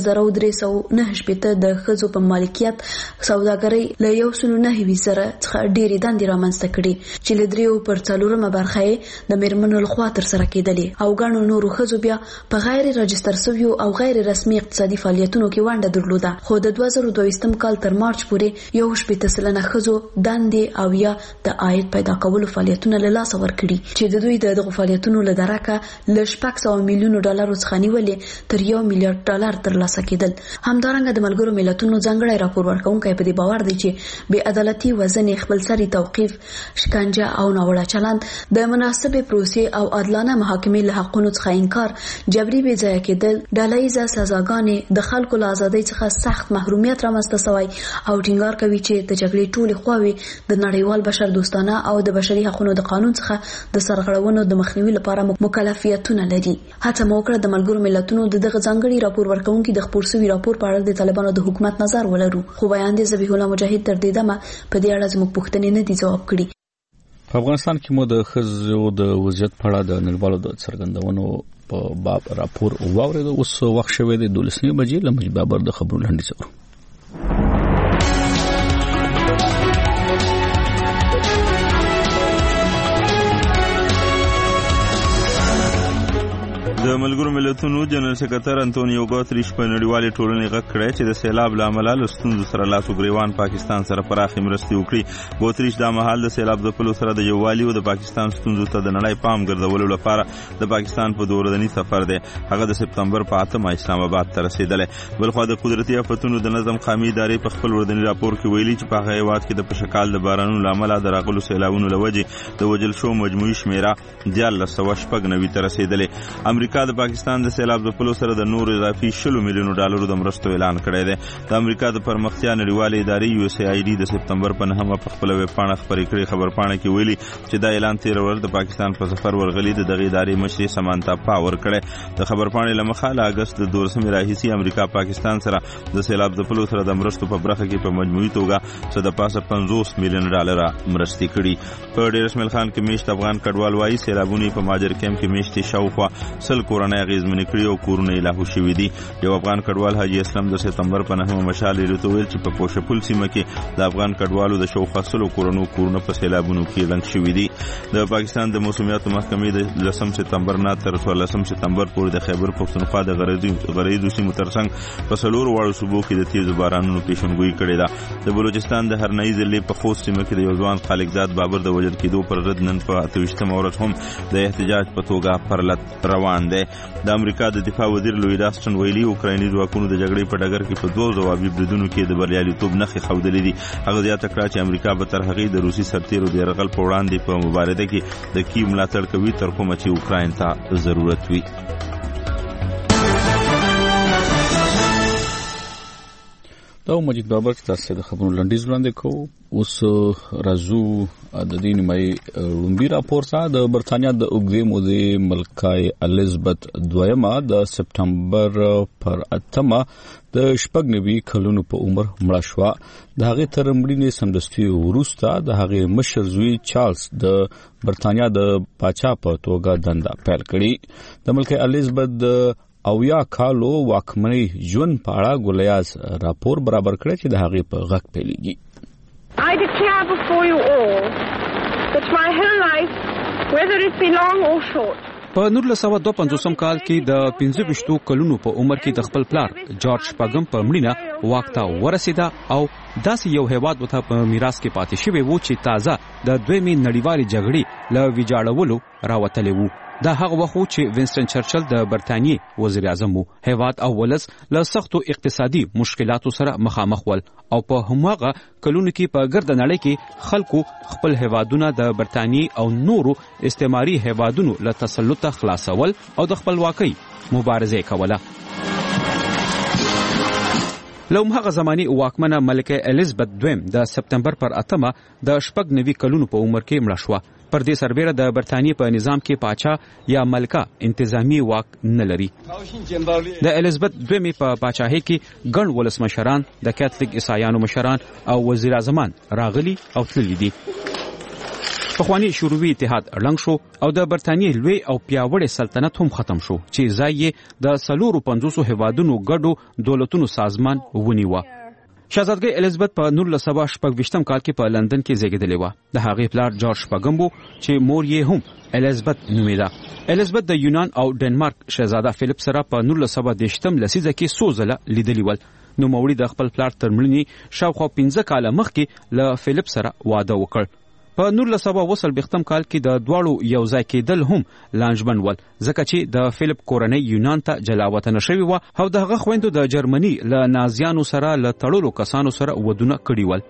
13,309 د ښځو په مالکیت سوداګرۍ له 109,000 څخه ډېرې دندې رامنځته کړي چې له 3/4 برخه یې د میرمنو لخوا ترسره کېدلې او ګڼو نورو ښځو بیا په غیر راجستر شویو او غیر رسمي اقتصادي فعالیتونو کې ونډه درلوده. خو د 2022 کال تر مارچ پورې 1.8% ښځو دندې او یا د عاید عاید پیدا کولو فعالیتونه له لاسه ورکړي چې د دوی دغه فعالیتونو له درکه ل 600 میلیون ډالر څخه نیولې تر 1 میلیارډ ډالر ترلاسه کېدل. همدارنګه د ملګرو ملتونو ځانګړی راپور ورکونکي په دې باور دی چې بې عدالتي وزن خپلسري توقيف شکنجه او ناوړه چلند د مناسبې پروسې او عادلانه محاکمې له حقونو څخه انکار جبري بې ځای کېدل ډالایزه سزاګانې د خلکو له ازادۍ څخه سخت محرومیت رامنځته شوی او ټینګار کوي چې د جګړې ټولې خواوې د نړیوال بشر دوستانه او د بشري حقوقو د قانون څخه د سرغړونو د مخنیوي لپاره مکلفیتونه لري. هڅه موکړه د ملګرو ملتونو دغه ځانګړي راپور ورکونکي د خپور شوی راپور په اړه د طالبانو د حکومت نظر ولرو خو بیان دي ذبیح الله مجاهد تر دې دمه په دې اړه زموږ پوښتنې نه دي ځواب کړي. په افغانستان کې مو د ښځو د وضعیت په اړه د نړیوالو د څرګندونو په باب راپور واورید. اوس وخت شوی دی 12 بجې له مجید بابر د خبرونو لنډیز اورو. د ملګرو ملتونو جنرال سکرټر انټونیو ګوتریش په نړیوالې ټولنې غږ کړی چې د سیلاب له امله له ستونزو سره لاس و ګریوان پاکستان سره پراخې مرستې وکړي. ګوتریش دا مهال د سیلاب ځپلو سره د یووالي او د پاکستان ستونزو ته د نړۍ پام ګرځولو لپاره د پاکستان په دوردني سفر دی. هغه د سپتمبر په 8 اسلام آباد ته رسیدلی. بلخوا د قدرتي آفتونو د نظم قومي ادارې په خپل وردني راپور کې ویلي چې په هغه هیواد کې د پشکال د بارانونو له امله د راغلو سیلابونو له وجې د وژل شوو مجموعي شمیره 1496 ته رسیدلې. امریکا د پاکستان د سیلاب ځپلو سره د نور اضافي 20 میلیون ډالرو د مرستو اعلان کړی دی. د امریکا د پرمختیا نړیوالې ادارې USAID د سپتمبر په 9 په خپل ویب پاڼه خبرې کړې. خبرپاڼه کې ویلي چې دا اعلان 13 ورځې د پاکستان په سفر ورغلي د دغه ادارې مشر سمانتا پاور کړی. د خبرپاڼې له مخه له اگست د 12 راهیسي امریکا پاکستان سره د سیلاب ځپلو سره د مرستو په برخه کې په مجموعي توګه څه د پاسه 50 میلیون ډالر مرستې کړي. په ډیر اسماعیل خان کې میشت افغان کډوال وایي سیلابونه په ماجر کیمپ کې میشتې شاوخوا 100 کورنۍ اغیزمنې کړي او کورونه یې لاهو شوي دي. یو افغان کډوال حاجي اسلم د سپتمبر په 9 مشال لري ویل چې په پوشپول سیمه کې د افغان کډوالو د شاوخوا 100 کورونه په سیلابونو کې لنګ شوي دي. د پاکستان د موسمیاتو محکمې د 10 سپتمبر نه تر 16 سپتمبر پورې د خیبر پښتونخوا د غریزو سیمو ترڅنګ په څلورو واړو صوبو کې د تیزو بارانونو پیشنګویي کړې ده. د بلوچستان د هرنۍ ضلع په خوست سیمه کې د یو ځوان خالقزاد بابر د وژل کېدو پر ضد نن په 28 ورځ هم د احتجاج په توګه پرلط روان دی. د امریکا د دفاع وزیر لوید آسټن ویلي اوکرایني ځواکونو د جګړې په ډګر کې په 2 ځوابي بریدونو کې د بریالیتوب نښې ښودلې دي. هغه زیاته کړه چې امریکا به تر هغې د روسي سرتیرو د یرغل په وړاندې په مبارزه کې د کیو ملاتړ کوي تر کومه چې اوکراین ته ضرورت وي. دا مجید بابر چې تاسو د خبرونو لنډیز وړاندې کوو. اوس راځو د دې نیمایي لومبي راپور ته. د برتانیا د اوږدې مودې ملکه الیزابت دویمه د سپتمبر پر 8 د 96 کلونو په عمر مړه شوه. د هغې تر مړینې سمدستي وروسته د هغې مشر زوی چارلز د برتانیا د پاچا په توګه دنده پیل کړې. د ملکه الیزابت د اویا کالو واکمنۍ ژوند په اړه ګولیاز راپور برابر کړی چې د هغې په غږ پیلېږي. I declare before you all that my whole life, whether it be long or short, په 1952 کال کې د 25 کلونو په عمر کې د خپل پلار جورج شپږم په مړینه واک ته ورسېده او داسې یو هیواد وته په میراث کې پاتې شوی و چې تازه د دویمې نړیوالې جګړې له ویجاړولو راوتلی وو. دا هغه وخت چې وینسټن چرچل د برتانیې وزیر اعظم وو. هیواد او ولس له سختو اقتصادي مشکلاتو سره مخامخ ول او په هماغه کلونو کې په ګرد نړۍ کې خلکو خپل هیوادونه د برتانیې او نورو استعماري هیوادونو له تسلط خلاصول او د خپلواکۍ مبارزه کوله. لوم هغه زماني واکمنه ملکه الیزابت دویم د سپتمبر پر 8 د 96 کلونو په عمر کې مړه شوه. پر دې سربېره د برتانیې په نظام کې پاچا یا ملکه انتظامی واک نه لري. د الیزابت دویمې په پاچاهۍ کې ګڼ ولسمشران، د کاتولیک عیسایانو مشران او وزیر اعظمان راغلي او تللي دي. پخوانی شوروي اتحاد ړنګ شو او د برتانیې لوی او پیاوړی سلطنت هم ختم شو چې ځای یې د 450 هیوادونو ګډو دولتونو سازمان ونیوه. شاهزادګۍ الیزابت په 1926 کال کې په لندن کې زیږېدلې وه. د هغې پلار جورج شپږم و چې مور یې هم الیزابت نومېده. الیزابت د یونان او ډنمارک شهزاده فلیپ سره په 1930 لسیزه کې څو ځله لیدلي ول. نوموړي د خپل پلار تر مړینې شاوخوا 15 کاله مخکې له فلیپ سره واده وکړ. په 1940 کال کې د دواړو یو ځای کېدل هم لانجمن ول ځکه چې د فلیپ کورنۍ یونان ته جلاوطن شوی و او دغه خويندو د جرمني له نازیانو سره له تړلو کسانو سره ودونه کړي ول.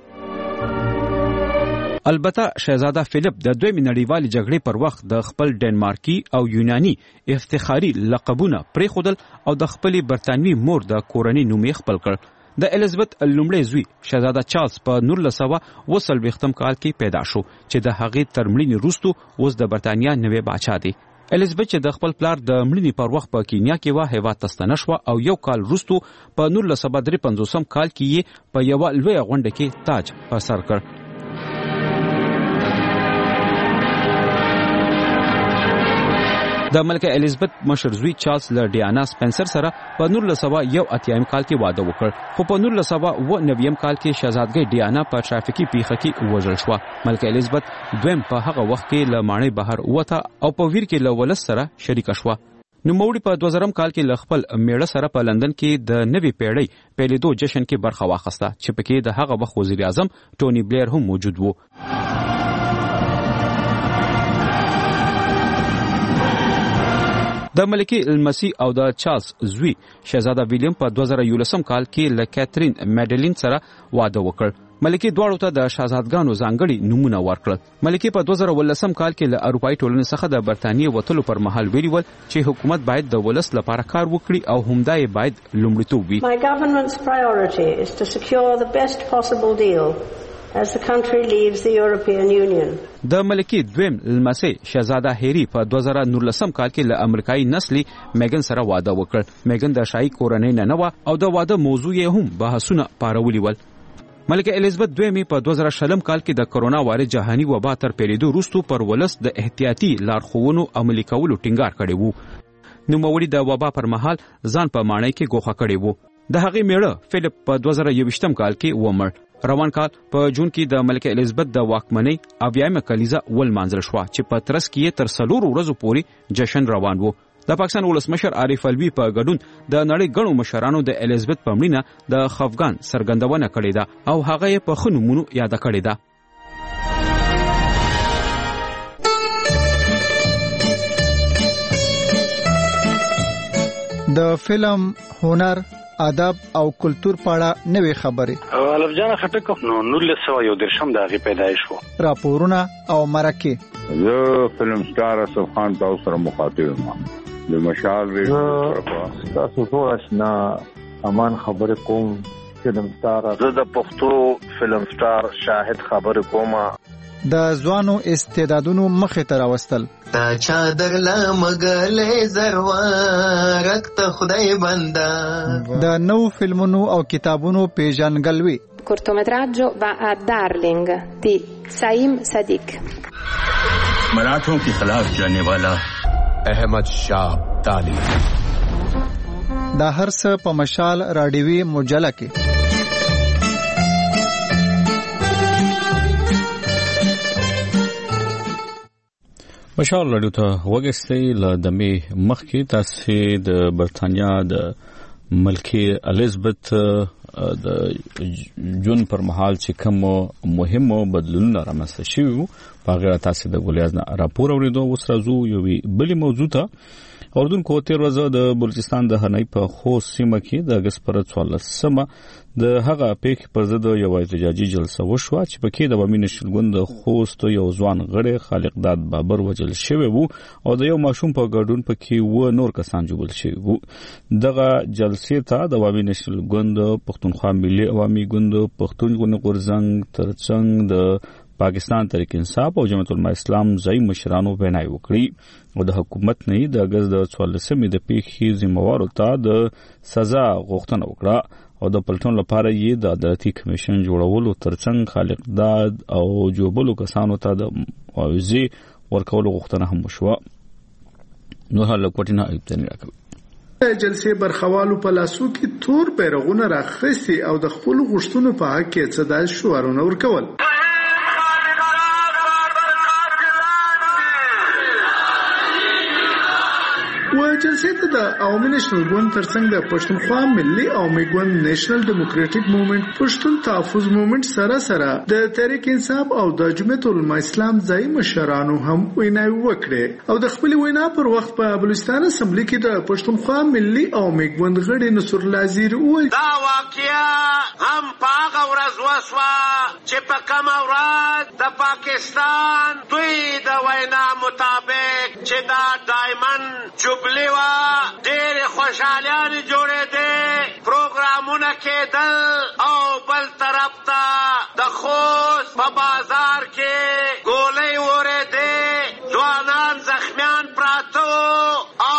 البته شهزاده فلیپ د دویمې نړیوالې جګړې پر وخت د خپل ډنمارکي او یوناني افتخاري لقبونه پرېښودل او د خپلې برتانوي مور د کورنۍ نوم یې خپل کړ. د الیزابت لومړی زوی شهزاده چارلز په 1940 کال کې پیدا شو چې د هغې تر مړینې وروسته اوس د برتانیا نوی باچا دی. الیزابت چې د خپل پلار د مړینې پر وخت په کینیا کې و هیواد ته ستنه شوه او یو کال وروسته په 1953 کال کې یې په یوه لویه غونډه کې تاج په سر کړ. د ملکه الیزابت مشر زوی چارلز له ډیانا سپنسر سره په 1981 کال کې واده وکړ خو په 1990 کال کې شهزادګۍ ډیانا په ټرافیکي پیښه کې وژل شوه. ملکه الیزابت دویم په هغه وخت کې له ماڼۍ بهر ووته او په ویر کې له ولس سره شریکه شوه. نوموړي په 2000 کال کې له خپل میړه سره په لندن کې د نوې پیړۍ پیلېدو جشن کې برخه واخیسته چې پکې د هغه وخت وزیر اعظم ټونی بلیر هم موجود و. د ملکه المسی او د چارلز زوی شهزاده ویلیام په 2011 کال کې له کاترین میډلین سره واده وکړ. ملکه دواړو ته د شاهزادګانو ځانګړي نومونه ورکړل. ملکه په 2018 کال کې له اروپایي ټولنې څخه د برتانیې وتلو پر مهال ویلي ول چې حکومت باید د ولس لپاره کار وکړي او همدا یې باید لومړیتوب وي. My government's priority is to secure the best possible deal as the country leaves the European Union. د ملکه دویم لمسی شهزاده هری په 2019 کال کې له امریکایي نسلی میګن سره واده وکړ. میګن د شاهي کورنۍ نه و او د واده موضوع یې هم بحثونه پارولي ول. ملکه الیزابت دویمې په 2020 کال کې د کرونا وایرس جهاني وبا تر پیریدو وروسته پر ولس د احتیاطي لارښوونو عملي کولو ټینګار کړی وو. نوموړي د وبا پر مهال ځان په ماڼۍ کې ګوښه کړی وو. د هغې میړه فلیپ په 2021 کال کې ومړ. روان کال په جون کې د ملکه الیزابت د واکمنۍ 80مه کلیزه ولمانځل شوه چې په ترڅ کې تر 4 ورځو پورې جشن روان وو. د پاکستان ولسمشر عارف الوی په ګډون د نړۍ غنو مشرانو د الیزابت په مړینه د خفګان څرګندونه کړې ده او هغه یې په خنومونو یاد کړې ده. د فلم هنر ادب او کلچر پاړه نوې خبرې الف جان خټک نو 1913 د هغه پیدایش وو. راپورونه او مرکه زه فلم سٹار اسف خان تاسو سره مخاطب یم. د مشال ریډیو تاسو ټول آشنا امان خبر کوم فلم سٹار. زه د پښتو فلم سٹار شاهد خبر کوم. د ځوانو استعدادونو مخه ته راوستل تا چادر لا مګلې زروارک ته خدای بندا. د نو فلمونو او کتابونو پیژنګلوي. cortometraggio va a Darling di Saim Sadiq. मराठों के खिलाफ जाने वाला अहमद शाह ताली. دا هر څه په مشال راډیوي مجله کې. مشال رادیو ته وګورئ ل دمه مخکې تاسو د برتانیا د ملکه الیزابت د جون پر مهال چې کوم مهمو بدلونونه رامنځته شوي په هغه تاسو د ګولیاز نه راپور اوریدو اوس راځو یو بل موضوع ته. اردن کو 13 ورځې د بلوچستان د هنۍ په خوست سیمه کې د اگست پر 14 د هغه پیښې پر ضد یو احتجاجي جلسه وشوه چې پکې د عوامي نشلګوند د خوست یو ځوان غړی خالق داد بابر وجل شوی وو او د یو ماشوم په ګډون پکې و نور کسان جوړل شوی وو. دغه جلسې ته د عوامي نشلګوند پښتونخوا ملي عوامي ګوند پښتون غورځنګ ترڅنګ د پاکستان تحریک انصاف او جمعیت العلماء اسلام ځای مشرانو ویناي وکړي او د حکومت نه د اگست د 14 د پیښې ذمہوارو ته د سزا غوښتنه وکړه او د پلټون لپاره یې د عدالتي کمیشن جوړولو ترڅنګ خالق داد او جوړولو کسانو ته د معاوضې ورکولو غوښتنه هم وشوه. نو هله کوټینه ایتنی راکوي. جلسې برخوالو په لاسو کې تور بیرغونه راخستي او د خپل غوښتنو په حق کې څه د شعارونه ورکول. و جلسې ته د عوامي نېشنل ګوند ترڅنګ د پښتونخوا ملي عوامي ګوند نېشنل ډیموکراټیک موومېنټ پښتون تحفظ موومېنټ سره د تحریک انصاف او د جمعیت العلماء اسلام ځایي مشرانو هم ویناوي وکړې او د خپل وینا پر وخت په بلوچستان اسمبلی کې د پښتونخوا ملي عوامي ګوند غړي نصر الله زیری وویل دا واقعیا هم په هغه ورځ وسوه چې په کومه ورځ د پاکستان دوی د وینا مطابق چې دا ډایمنډ جوبلي وه ډېرې خوشحالیانې جوړېدې پروګرامونه کېدل او بل طرف ته د خوست په بازار کې ګولۍ ورېدې ځوانان زخمیان پراته او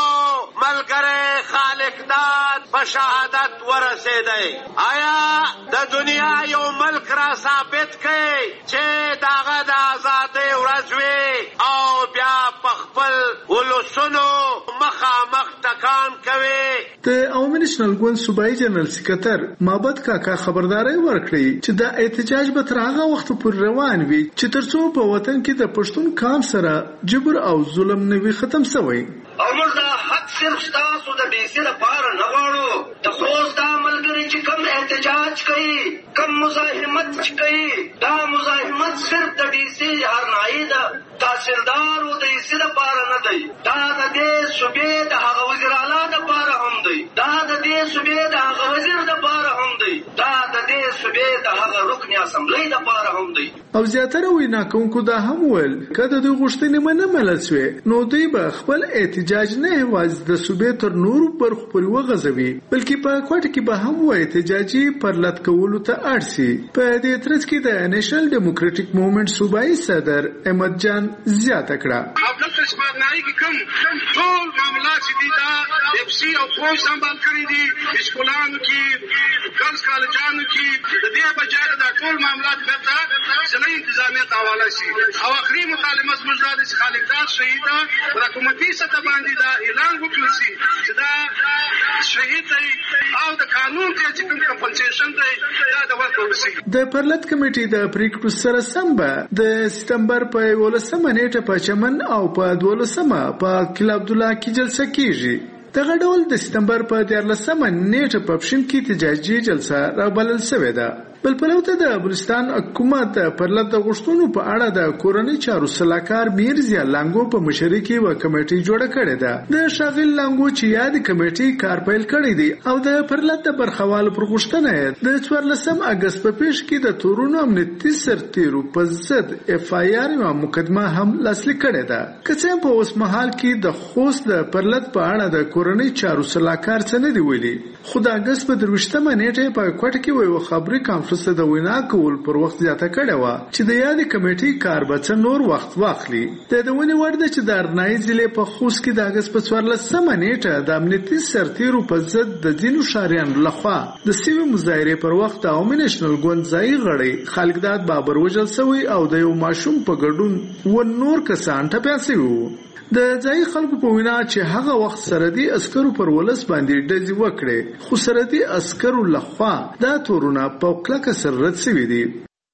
ملګری خالق داد په شهادت ورسېدی. آیا د دنیا یو ملک را ثابت کړي چې دغه د ازادۍ ورځ وي او بیا په خپل ولسونو مخامخ ټکان کوي. د عوامي نېشنل ګوند صوبایي جنرال سکرټر مابد کاکا خبرداري ورکړي چې د احتجاج به تر هغه وخت پورې روان وي چې ترڅو په وطن کې د پښتون قام سره جبر او ظلم نه وي ختم شوی. او موږ دا حق صرف ستاسو د بیسي لپاره نه غواړو. د خوست دا ملګري چې کم احتجاج کوي کم مزاحمت کوي دا مزاحمت صرف د بیسي هرنایي د تحصیلدار او د ایسي لپاره نه دی. دا د دې صوبې د هغه وزیر اعلی لپاره هم دی. دا د دې صوبې د هغه وزیر لپاره هم دی. دا د دې صوبې د هغه رکن اسمبلی لپاره هم دی. او زیاتره وینا کوونکو دا هم ویل کله دوی غوښتنې منه ملل شوې نو دوی به خپل احتجاج نه یوازې د صوبې تر نورو برخو پورې وغځوي بلکې په کوټه کې به هم احتجاجي پرلط کولو ته اړ شي. په دې ترڅ کې د نېشنل ډیموکراټیک موومېنټ صوبایي صدر احمد جان زیاته کړه. عبدالله اسماعیل کې کوم ټول معاملات دي دا اف سي او فوج سمبال کړی دي اسکولانو کې ګرلز کالجانو کې د دې بجای دا ټول معاملات بیرته ضلعي انتظامیه ته حواله شي. او اخري مکالمه زموږ د خالقدار شهید په حکومتي سطح باندې دا اعلان وکړل شي چې دا شهید دی او د قانون چې کوم کمپنسیشن دی دا د ورکړل شي. د پرلط کمیټې د پریکړو سره سم به د سپتمبر په 18 نیټه په چمن او په 12 په کلا عبدالله کې جلسه کیږي. دغه ډول د سپتمبر په 14 نیټه په پښین کې احتجاجي جلسه راوبلل شوې ده. بل پلوته د بلوچستان حکومت پرلط د غوښتنو په اړه د کورنۍ چارو سلاکار میر ضیا لانګو په مشرۍ کې و کمیټې جوړه کړې ده. د شاغل لانګو چې یاد کمیټې کار پیل کړی دی او د پرلط د برخوالو پر غوښتنه د 14 اگست په پیښ کې د تورونو امنیتي سرتیرو په ضد اف آی آر یو مقدمه هم لاسلیک کړې ده. که څه په اوس مهال کې د خوست د پرلط په اړه د کورنۍ چارو سلاکار څه نه دی ویلي خو د اگست په 23 نیټه په کوټه کې ویو خبري کانفرنس د وینا کول پر وخت زیاته کړې و چې د یاد کمیټې کار به څه نور وخت واخلي. د دونې ورده چې د ارنای ضلع په خوست کې د اگست په 14 نیټه د امنیتي سرتیرو په ضد د ځینو ښاریانو لخوا د سیمې مظاهرې پر وخت د عوامي نېشنل ګوند ځایي غړی خالقداد بابر وژل شوی او د یو ماشوم په ګډون و نور کسان ټپیان شوي وو. د ځای خلکو په وینا چې هغه وخت سرحدي عسکرو پر ولس باندې ډزې وکړې خو سرحدي عسکرو لخوا دا تورونه په کلکه سره رد شوي دي.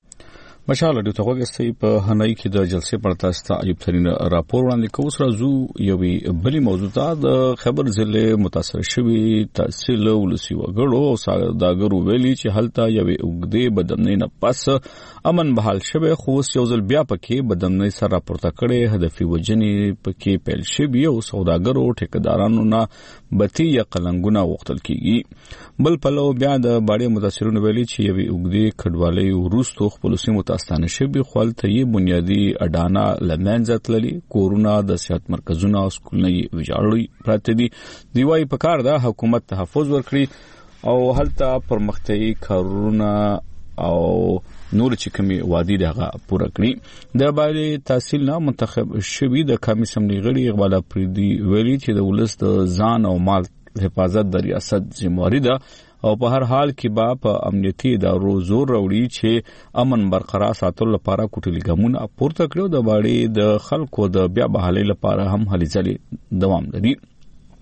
مشال د توګه په هنای کې د جلسې پر تاسو ته ایوب ترين راپور وړاندې کوو. سره زو یوې بلې موضوع ته د خبر ضلع متاثر شوی تحصیل ولسی وګړو او سوداګرو ویلي چې هلته یوې اوګدې بدمنۍ نه پس امن بحال شوی خو یو ځل بیا پکې بدمنۍ سره راپورته کړي هدفي وجنې پکې پیل شوی او سوداګرو ټیکدارانو نه بتی یا قلنګونه وختل کیږي. بل پلو بیا د باړې متاثرونو ویلي چې یوې اوګدې کډوالۍ وروسته خپل سیمو ستانه شوی خپلته یې بنیادی اډانا لمنځه تللي کورونه د صحت مرکزونه او سکولونه ویجاړوي پراته دي. دیوای په کار ده حکومت تحفظ ورکړي او هلته پرمختیايي کارونه او نور چې کومي وادي دغه پوره کړی. د باندې تحصیل نه منتخب شوی د کمی سمنی غړي اقبال پریدي ویلي چې د ولس د ځان او مال حفاظت د ریاست ذمہواری ده او په هر حال کې با په امنیتي ادارو زور راوړي چې امن برقرار ساتلو لپاره کوټلي ګامونه پورته کړو. د باندې د خلکو د بیا بحالي لپاره هم هلي ځلې دوام لري.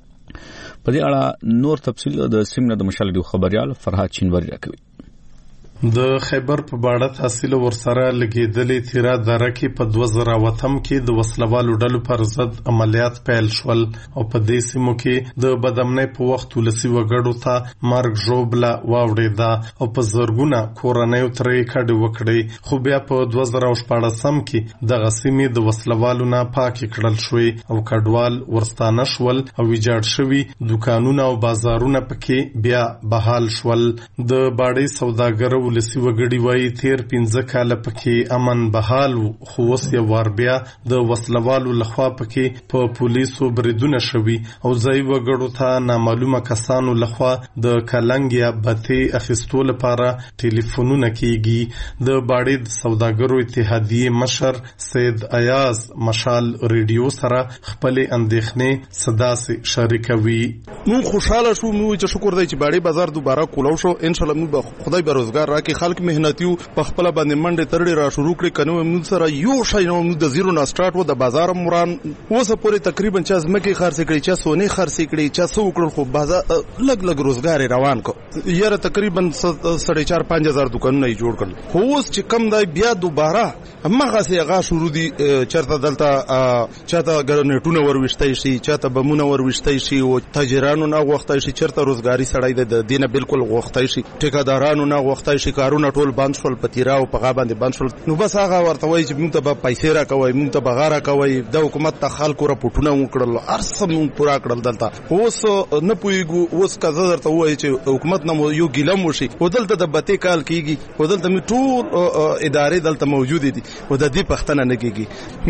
په دې اړه نور تفصیل د سیمه د مشال خبريال فرهاد چینوري راکوي. د خیبر په باړه تحصیل ورسره لګیدلې تیرا دره کې په 2008 کې د وسلوالو ډلو پر ضد عملیات پیل شول او په دې سیمو کې د بدامنۍ په وخت ولسی وګړو ته مرګ ژوبله واوړېده او په زرګونه کورنیو ترې کډه وکړې، خو بیا په 2014 کې دغه سیمې د وسلوالو نه پاکې کړل شوې او کډوال ورستانه شول او ویجاړ شوي دکانونه او بازارونه پکې بیا بحال شول. د باړې سوداګرو ولسی وګړي وایي تیر 15 کاله پکې امن بحال خو اوس یو وار بیا د وسلوالو لخوا پکې په پولیسو بریدونه شوي او ځای وګړو ته نامعلومه کسانو لخوا د کلنګ یا بتې اخیستو لپاره ټلیفونونه کیږي. د باړې د سوداګرو اتحادیې مشر سید ایاز مشال ریډیو سره خپل اندېښنې صدا سي شریکوي. مون خوشاله شو، مو چې شکر دی چې باړې بازار دوباره کولو شو. ان شاء الله مو خدای به روزګار راکړي. خلک مهنتیو په خپل باندې منډه ترړي را شروع کړي، کنه مون سره یو شای نو د زیرو نه سٹارټ و د بازار مران اوسه پورې تقریبا چا زمکه خرڅ کړي، چا سونی خرڅ کړي، چا سو وکړل، خو بازار لګ روزګار روان کو. یاره تقریبا 4-5 دکانونه جوړ کړل. خو اوس چې کم دی بیا دوباره هغه سي هغه شروع دي چرته دلته چاته ګرنټونه ورويشتای شي، چاته بمونه ورويشتای شي او تاجرانو نه وختای شي، چرته روزګاری سړی د دینه بالکل وختای شي، ټیکادارانو نه وختای شي، کارونه ټول بند شول، پتیرا او پغا باندې بند شول. نو بس هغه ورته وایي چې موږ ته پیسې راکوي، موږ ته بغاره کوي، د حکومت ته خلکو راپورټونه وکړل، ارسم پورا کړل. دلته اوس نه پويګو، اوس کزه درته وایي چې حکومت نه یو ګیلم وشي او دلته د بته کال کیږي او دلته می ټول ادارې دلته موجود دي او د دې پښتنه نه کیږي.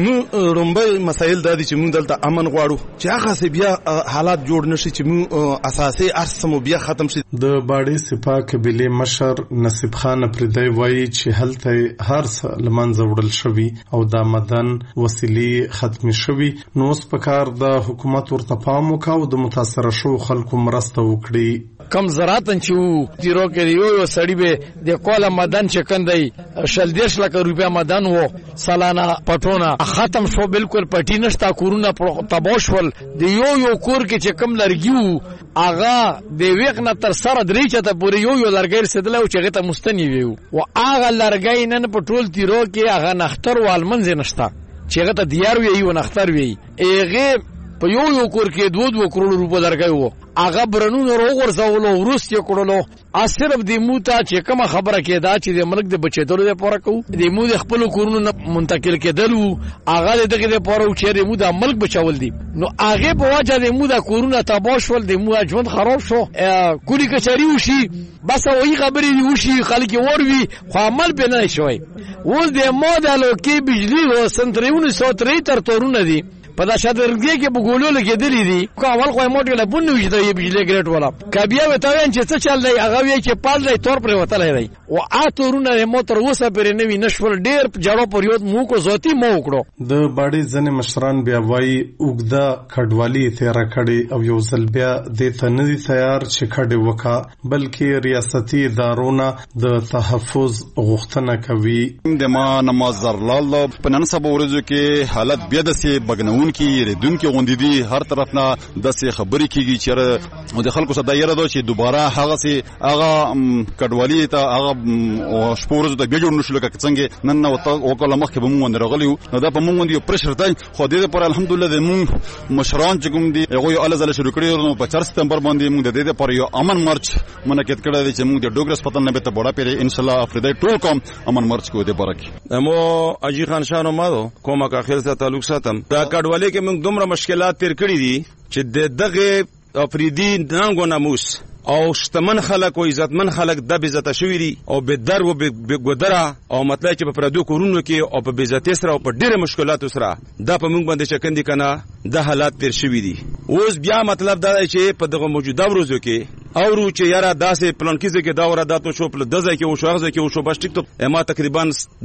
نو رومبه مسایل د دې چې موږ دلته امن غواړو چې هغه سي بیا حالات جوړ نشي چې موږ اساسي ارسم بیا ختم شي. د باړې سپا قبيله مشر نصیب خان پردی وایي چې هلته هر څه لمنځه وړل شوی او د مدن وسیلې ختم شوی. نو اوس په کار د حکومت ورته پام وکاو د متاثر شو خلکو مرسته وکړي. کم زراعتن چې تیرو کې یو سړی به د کوله مدن چکندای 40 لک روپیا مدن وو سالانه پټونه ختم شو، بالکل پټی نشتا، کورونه تبوشول. د یو کور کې چې کم لرګیو اغا د ویقنه تر سره درې چته پورې یو لرګی رسیدلو چې غته مستنی ویو او اغا لرګی نن په ټول تیرو کې اغا نختر والمنځ نشتا چې غته دیار وی یو نختر وی ایغه په یو کور کې 2 کروڑ روپیا لرګی وو اغا برنونو روغورځولو ورست یې کړلو. صرف د موتا چې کومه خبره کېدا چې د ملک د بچیدلو لپاره کو د مو د خپل کورونو منتقل کېدلو اغا دغه لپاره او چې مو د ملک بچول دي. نو اغه په وجه د مو د کورونو تباشول، د مو ژوند خراب شو، کولی کچاري وشي، بس وایي خبرې دی وشي، خلک وروي خو عمل به نه شوي. اوس د مودلو کې بجلی او سنتریونه 103 تر تورونه دي په دا شادرګي کې بګولو لګېدلې دي. کو اول خو موټر له بونو وځي د بجلی ګریټ ولا کبیا وته وین چې څه چل دی هغه وی چې پال دی تور پر وته لري او اتورونه موټر وسه پر نه وی نشول ډیر جړو پر یو مو کو زوتی مو وکړو. د باړې ځنې مشران بیا وایي اوګدا کډوالي تیر کړي او یو ځل بیا د تنه دي تیار چې کډي وکا بلکې ریاستي ادارونه د تحفظ غوښتنه کوي. د ما نمازر لاله په نن سبا ورځو کې حالت بیا د سي بغنون کې ردون کې غوندې دي، هر طرف نه د سي خبرې کیږي چې د خلکو صدا یره دو چې دوباره هغه سي هغه کډوالي ته هغه شپورز د بیا جوړ نشو لکه څنګه نن نو وکړه مخکې به مونږ درغلیو. نو دا په مونږ دی پرشر دی، خو دې پر الحمدلله د مونږ مشران چې کوم دي هغه یو الزله شروع کړی. نو په 4 سپتمبر باندې مونږ د دې پر یو امن مارچ منعقد کړی چې مونږ د ډوګرس پتن نه به ته بڑا پیری ان شاء الله افریدای ټول کوم امن مارچ کو دې برکه. مو اجي خان شانو مادو کومه کا خیر سره تعلق ساتم. دا کډوالي کې موږ دومره مشکلات تیر کړی دي چې دغه افریدي نانګو ناموس او شتمن خلک او عزتمن خلک د عزت شوی دي او به در او به ګدره او مطلب چې په پردو کورونو کې او په عزت سره او په ډیره مشکلاتو سره دا په موږ باندې چکندي کنه د حالات تیر شوی دي. اوس بیا مطلب دا چې په دغه موجوده ورځو کې او چې یاره داسې پلان کې کې دا ور داتو شو په دځای کې او شوغه کې او شو بس ټیک ته ما تقریبا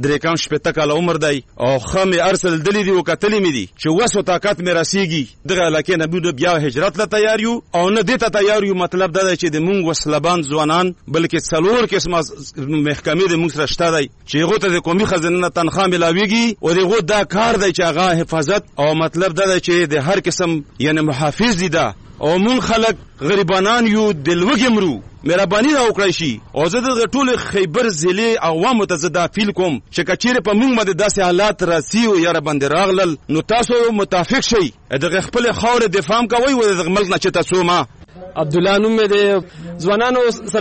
3 کال عمر دی او خمه ارسل دلی دی او کتلی می دي چې وسو طاقت مې راسیږي دغه علاقې نه بیا هجرت لا تیار یو او نه دته تیار یو. مطلب دا چې د مونږ وسلبان ځوانان بلکې څلور قسمه محکمې د مونږ سره شته دی چې هغه ته د قومي خزانه تنخواه ملاويږي او دغه دا کار دی چې هغه حفاظت او مطلب دا چې د هر قسم یعنی محافظ دي دا او مون خلق غریبانان یو دلوګمرو مهرباني را وکړئ شي او زه د ټول خیبر ضلع عوامو ته زه دا اپیل کوم چې کچېرې په موږ باندې داسې حالات راسي او یا باندې راغلل نو تاسو متفق شئ د خپل خاورې دفاع کوئ او د ملک نه چې تاسو ما عبدالله نوم د ځوانانو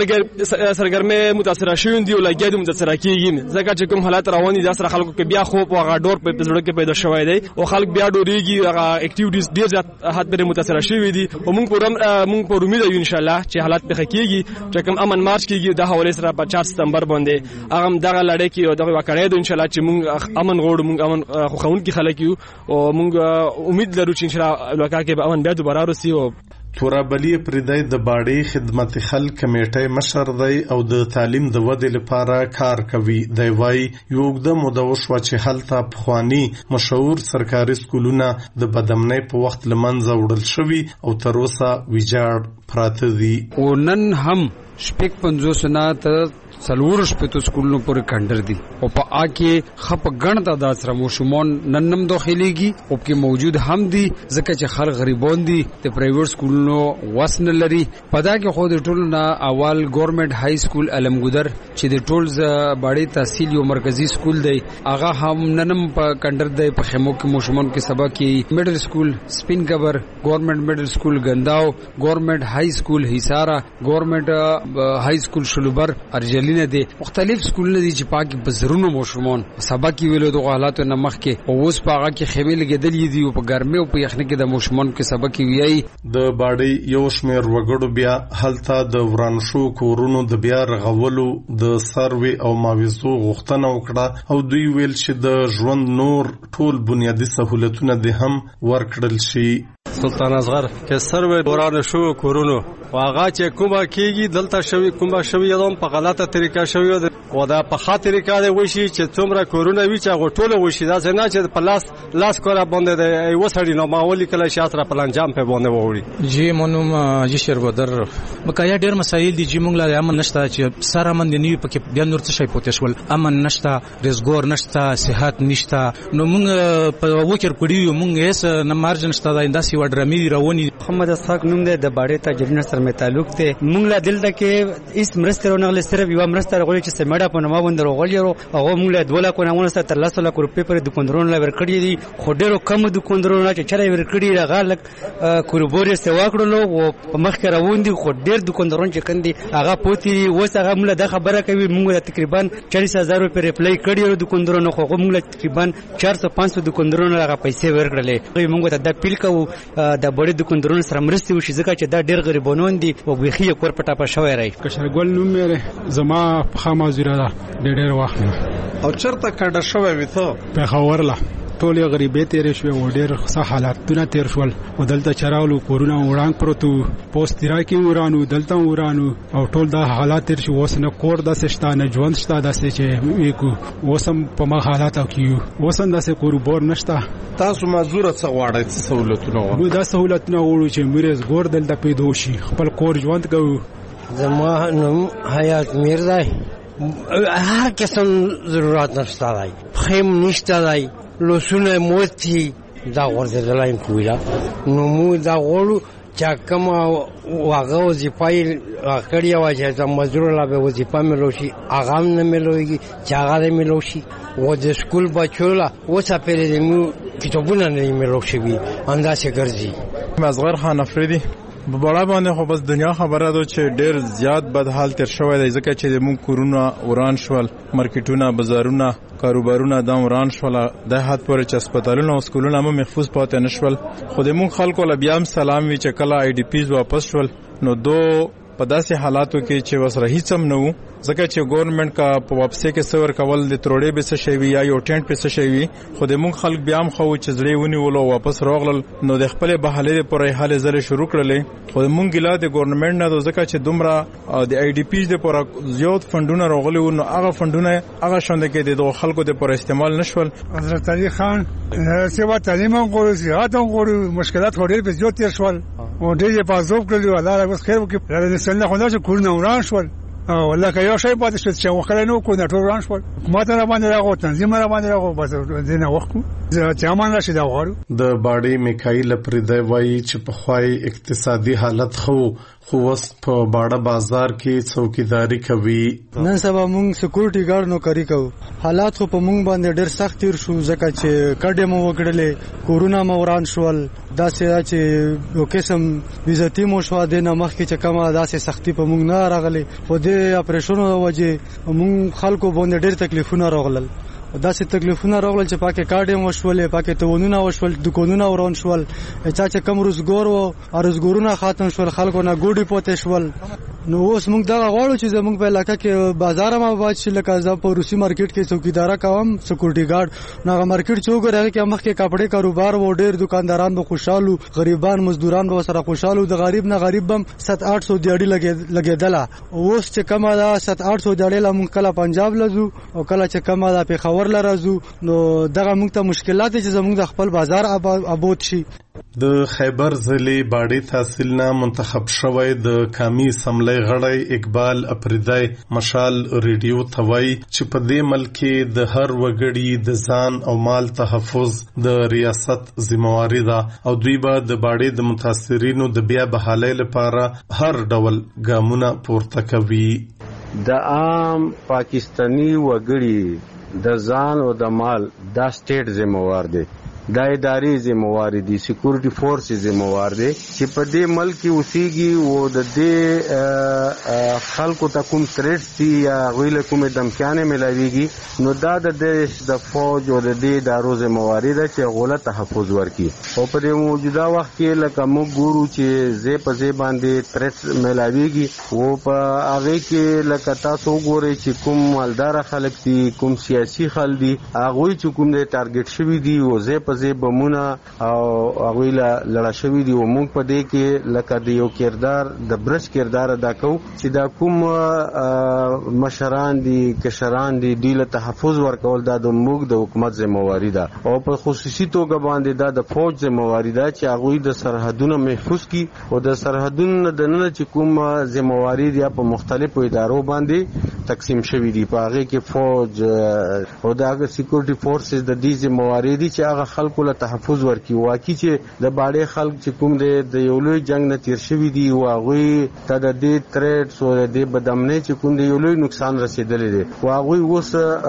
سرګرمه متاثر شوي دي او لګیا دي متاثر کیږي ځکه چې کوم حالات رواني دي سره خلکو کې بیا خوب او غاډور په زړه کې پیدا شوی دی او خلک بیا ډوریږي هغه اکټیویټیز ډیر زیات حد پر متاثر شوي دي او موږ په امید یو ان شاء الله چې حالات به کیږي چې کوم امن مارچ کیږي د حواله سره په 4 سپتمبر باندې هغه دغه لړۍ کې او دغه واقعې د ان شاء الله چې موږ امن غوړو موږ امن خوخون کې خلک یو او موږ امید لرو چې ان شاء الله لوکا کې به امن بیا دوباره راسي او تورابلی پردای د باډي خدمت خلک کمیټه مشر دی او د تعلیم د ودې لپاره کار کوي دی وای یو د مدوش و چې هلته پخوانی مشهور سرکاري سکولونه د بدامنۍ په وخت لمنځه وړل شوی او تر اوسه ویجاړ پراته دي او نن هم شپږ 50 نه ته سلورش په تو سکولونو پورې کندر دي او په آکه خپ غن تعداد سره مشمون ننم داخليږي او کې موجود هم دي ځکه چې خلک غریبون دي د پرایویټ سکولونو وسن لري پدا کې خو د ټول نه اول ګورنمنت های سکول علمګودر چې د ټول باډي تحصیل یو مرکزی سکول دی هغه هم ننم په کندر دی په خمو کې مشمون کې سبق کې میډل سکول سپین کبر ګورنمنت میډل سکول ګنداو ګورنمنت های سکول هیسارا ګورنمنت های سکول شلوبر ارجلی دي مختلف سکولونه دي چې پاکي بزرونو مشمون سبق ویلو د حالاتو نه مخ کې او اوس پاغه کې خېمه لګیدل دي او په ګرمه او په یخنه کې د مشمون کې سبق ویایي د باډي یو شمیر وګړو بیا هلته د ورانشو کورونو د بیا رغولو د سروي او ماویزو غوښتنه وکړه او دوی ویل چې د ژوند نور ټول بنیادی سہولتونه د هم ورکړل شي سلطان اصغر کې سروي ورانه شو کورونو واغه چې کومه کېږي دلته شوی کومه شوی یادم په غلطه طریقه شوی او دا په خاطر طریقه دی وشي چې څومره کورونه وی چې غټوله وشي دا څنګه چې په لاس کورا باندې دی وسړي نو ماولي کله شاته په لنجام په باندې ووري جی مونږ جی شرګودر مکایا ډیر مسایل دي چې مونږ لا امن نشته چې سره من دی نیو پکې بیا نور څه شي پوتې شول امن نشته رزګور نشته صحت نشته نو مونږ په وکر کړیو مونږ هیڅ نه مارجن نشته دا انداسي وډرمي رواني محمد اسحاق نوم دی د باډي ته جرنر سره مې تعلق دی مونږ لا دلته کې اس مرسته ورنغله صرف یو مرسته غوړي چې سمډا په نوما باندې غوړي هغه مونږ له 2 لک نه ونسته تر 10 لک روپې پر دکاندارونو لا ورکړي دي خو ډیرو کم دکاندارونو چې چره ورکړي راغلک کوربوري سوا کړلو او په مخ کې روان دي خو ډیر دکاندارون چې کندي هغه پوتي وس هغه مونږ د خبره کوي مونږ تقریبا 40000 روپې ریپلای کړي دکاندارونو خو مونږ تقریبا 400-500 دکاندارونو هغه پیسې ورکړلې مونږ ته د پیل کو د بډې دکاندارونو سره مرستي وشي ځکه چې دا ډیر غریبانون دي او بخي کور پټا په شوی راي کشرګل نوم مې زما په خامہ زیره ده ډېر وخت او چرته کډه شوی وي ته په خورله ټول غریبې تیر شو او ډېر ښه حالاتونه تیر شول او دلته چراولو کورونه وړاند پروتو پوسټ راکی ورانو دلته ورانو او ټول دا حالات تیر شو وسنه کور د سشتانه ژوند شته داسې چې ویکو وسم په ما حالات او کیو وسن داسې کوربور نشته تاسو مزور څه غواړئ څه سہولتونه غواړئ دا سہولتونه غواړو چې مریض ګور دلته پیدا شي خپل کور ژوند کوو زما نوم حیات میر دی هر قسم ضرورت نشته دی خیم نشته دی لسونه موتی دا ورزدلایم کویلا نو مو دا غوړو چې کوم واغه وظیفه کړی و چې د مزدور لا به وظیفه ملوشي هغه نه ملويږي چې هغه ملوشي و د سکول بچو لا وڅ پیری د مو کتابونه نه ملوشي وي انداسه ګرځي مزغر خان افریدي په بڑا باندې خو بس دنیا خبره ده چې ډیر زیات بد حال تر شوی دی ځکه چې د مون کورونه وران شول مارکیټونه بازارونه کاروبارونه د وران شول د حد پورې چې هسپتالونه او سکولونه هم محفوظ پاتې نشول خو د مون خلکو له بیا هم سلام وی چې کله آی ډی پیز واپس شول نو دو په داسې حالاتو کې چې وسره هیڅ هم نه وو ځکه چې ګورنمنت کا په واپسې کې سور کول د تروړې به څه شي وي یا یو ټینټ په څه شي وي خو د مونږ خلک بیا هم خو چې زړې ونی ولو واپس راغلل نو د خپل بهاله پرې حال زره شروع کړلې خو مونږ ګلا د ګورنمنت نه ځکه چې دومره د آی ډی پیز د پر زیات فندونه راغلي نو هغه فندونه هغه شوند کې د خلکو د پر استعمال نشول حضرت علي خان سیوا تعلیم غوړي زیات غوړي مشکلات وړي به زیات تیر شول او ډېر په زوب کړلو الله بس خیر وکړي د سنه خو نه کورونه وران شول والله که یو شی پاتې شو چې وکړای نو کو نه ټول وران شول حکومت را باندې راغو تنظیم را باندې راغو بس دینه وخت چې امان راشي دا غواړو د باډي میکایل پردای وایي چې په خوای اقتصادي حالت خو خو اوس په باړه بازار کې څوکیداری کوي. نن سبا موږ سکیورټي ګارد نوکری کوو. حالات خو په موږ باندې ډېر سخت تیر شو ځکه چې کډې مو وکړلې، کورونا مو وران شول، داسې چې یو قسم بیزتی مو شو د نه مخکې چې کومه داسې سختی په موږ نه راغلی. خو د اپریشنونو د وجې موږ خلکو باندې ډېر تکلیفونه راغلل. داسې تکلیفونه راغلل چې پاکه کارډ هم وشولې، پاکه توونونه وشول، دکانونه وران شول، چا چې کم روزګار و روزګارونه ختم شول، خلکو نه ګوډي پاتې شول. نو اوس موږ دغه غواړو چې زموږ په علاقه کې بازار ما آباد شي. لکه زه په روسي مارکیټ کې څوکیدارا کوم، سکیورټي ګارد. نو هغه مارکیټ چې وګورئ کې مخکې کپړې کاروبار و، ډېر دکانداران به خوشاله، غریبان مزدوران به سره خوشاله، د غریب نه غریب هم 700-800 دیاړي لګېدله. اوس چې کومه ده 700-800 دیاړي لا موږ کله پنجاب لزو او کله چې کومه ده پیښور لرزو. نو دغه موږ ته مشکلات چې زموږ د خپل بازار آباد شي. د خیبر ضلع باړې تحصیل نه منتخب شوی د قومي اسمبلی غړی اقبال اپریدی مشال ریډیو ته وایي چې په دې ملک کې د هر وګړي د ځان او مال تحفظ د ریاست ذمہواری ده او دوی به د باړې د متاثرینو د بیا بحالۍ لپاره هر ډول ګامونه پورته کوي. د عام پاکستانی وګړي د ځان او د مال دا سټیټ ذمہوار دی، دا اداري ذمہوار دي، سکیورټي فورس ذمہوار دي چې په دې ملک کې اوسېږي او د دې خلکو ته کوم تھریټس دي یا غوښله کوم دمکانې ملاويږي. نو دا د دیش د فوج او د دې ادارو ذمہواری ده چې غوښله تحفظ ورکړي. او په دې موجوده وخت کې لکه موږ ګورو چې زی په زی باندې تھریټس ملاويږي او په هغه کې لکه تاسو وګورئ چې کوم مالدار خلک دي، کوم سیاسي خلک دي، هغه چې کوم دې ټارګټ شوی دي او زی زی بمونه او هغوی لړا شوي دي. او موږ په دې کې لکه د یو کردار د برج کردار ادا کوو چې دا کوم مشران دي کشران دي دوی له تحفظ ورکول دا د موږ د حکومت ذمہواری ده. او په خصوصي توګه باندې دا د فوج ذمہواری ده چې هغوی د سرحدونو محفوظ کړي او د سرحدونو دننه چې کوم ذمہواری دي په مختلفو ادارو باندې تقسیم شوي دي. په هغه کې فوج او د سکیورټي فورسز د دې ذمہواری دي چې هغه خلکو له تحفظ ورکړي. واقعي چې د باړې خلک چې کوم د یو لوی جنگ نه تیر شوي دي او هغوی ته د دې تھریټس او د دې بدامنۍ چې کوم د یو لوی نقصان رسېدلی دی او هغوی اوس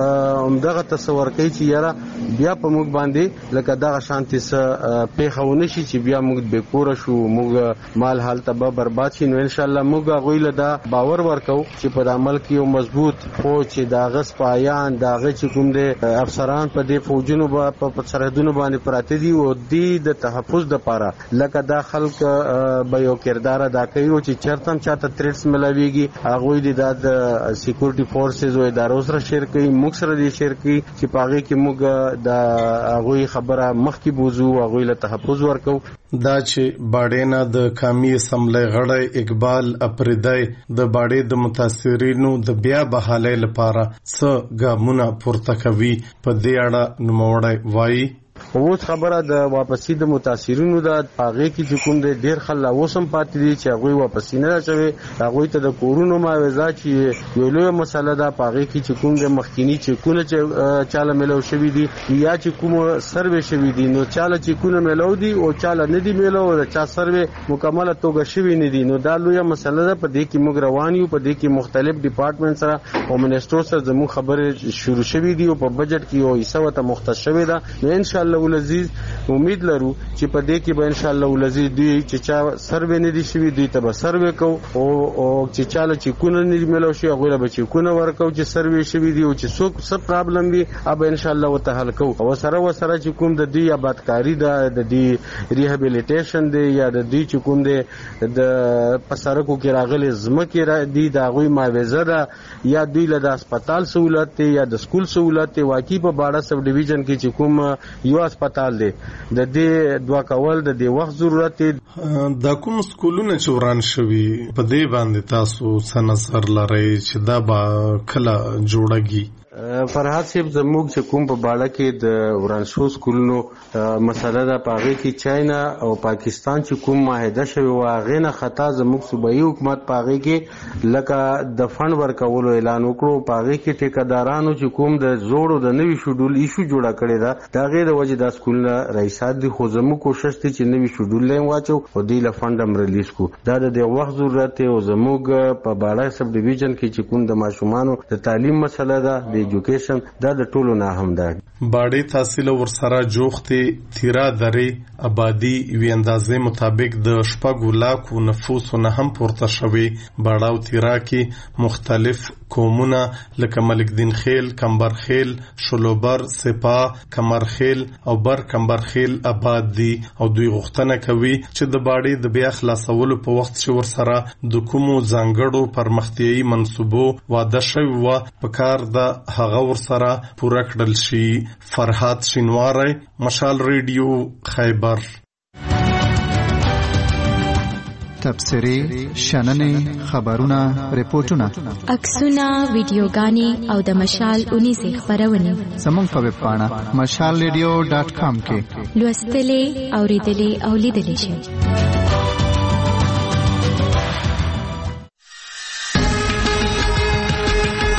همدغه تصور کوي چې یاره بیا په موږ باندې لکه دغه شانتې څه پیښه ونه شي چې بیا موږ بېکوره شو، موږ مال هلته به برباد شي. نو انشاءالله موږ هغوی له دا باور ورکوو چې په دا عمل کې یو مضبوط فوج چې د هغه سپایان د هغه چې کوم دی افسران په دې فوجونو په سرحدونو باندې پراته دي او د تحفظ لپاره لکه دا خلک به یو کردار ادا کوي او چې چرته هم چاته تھریټس ملاويږي هغوی د سکیورټي فورسز او ادارو سره شیر کوي، موږ سره دې شیر کوي چې په هغې کې موږ د هغوی خبره مخکې بوزو، هغوی له تحفظ ورکو. دا چې باړې نه د قومي اسمبلی غړی اقبال اپریدی د باړې د متاثرینو د بیا بحالۍ لپاره څه ګامونه پورته کوي په دې اړه نوموړی وایي. اوس خبره د واپسی د متاثرینو د هغې کې چې کوم دی ډېر خلک اوس هم پاتې دي چې هغوی واپسي نه اچوي. هغوی ته د کورونو معاوضه چې یو لویه مسله ده په هغې کې چې کوم دی مخکیني چیکونه چې چاله میلاو شوي دي یا چې کوم سروې شوي دي نو چاله چیکونه میلاو دي او چاله نه دي میلاو د چا سروې مکمله توګه شوي نه دي. نو دا لویه مسله ده، په دې کې موږ روان یو، په دې کې مختلف ډپارټمنټ سره او منسټرو سره زموږ خبرې شروع شوي دي او په بجټ کې یو حصه ورته مختص شوې ده. نو انشاءالله ولزیز امید لرو چې په دې کې به انشاءالله ولزیز دوی چې چا سروې نه دي شوي دوی ته به سروې کوو او چې چاله چیکونه نه دي میلاو شوي هغوی له به چیکونه ورکوو چې سروې شوي دي او چې څوک څه پرابلم وي هغه انشاءالله ورته حل کوو. او سره چې کوم د دوی آبادکاري ده، د دوی ریهابیلیټیشن دی یا د دوی چې کوم دی د په سړکو کې راغلي ځمکې دي د هغوی معاوضه ده یا دوی له د هسپتال سهولت دی یا د سکول سهولت دی. واقعي په باړه سب ډیویژن کې چې کوم یو هسپتال دی د دې دوا کول د دې وخت ضرورت دی. دا کوم سکولونه چې وران شوي په دې باندې تاسو څه نظر لرئ چې دا به کله جوړږي؟ فرحات صاحب زموږ چې کوم په باړه کې د ورانشو سکولونو مسله ده پاغه کې چاینا او پاکستان چې کوم معاهده شوی و هغه نه خطا زموږ صوبایي حکومت پاغه کې لکه د فند ورکولو اعلان وکړو پاغه کې ټیکدارانو چې کوم د زوړو د نوي شډول ایشو جوړه کړی دا د غیر وجه د سکولونه رئیسات دي خو زموږ کوشش دي چې نوي شډول لیم واچو او دی له فند هم ریلیز کو دا د وخت ضرورت او زموږ په باړه سب ډیویژن کې چې کوم د ماشومانو د تعلیم مسله ده د ایجوکیشن دا د ټولو نه هم ده باړې تحصیل ورسره جوختې تیرا درې آبادی وی اندازې مطابق د 4 لاکو نفوسو نه هم پورته شوی باړاو تیرا کې مختلف قومونه لکه ملکدین خیل، کمبرخیل، شلوبر، سپا، کمرخیل او بر کمبرخیل آباد دي او دوی غوښتنه کوي چې د باړې د بیا خلاصولو په وخت چې ورسره د کومو ځانګړو پرمختیایي منصوبو واده شوی و په کار د هغه ورسره پوره کړل شي. فرحات شینواری، مشال ریډیو، خیبر. تبصرې، شننې، خبرونه، ریپورتونه، عکسونه، ویډیوګانې او د مشال 19 خبرونه زموږ په ویب پاڼه mashalradio.com کې لوستلې، اوریدلې او لیدلې شئ.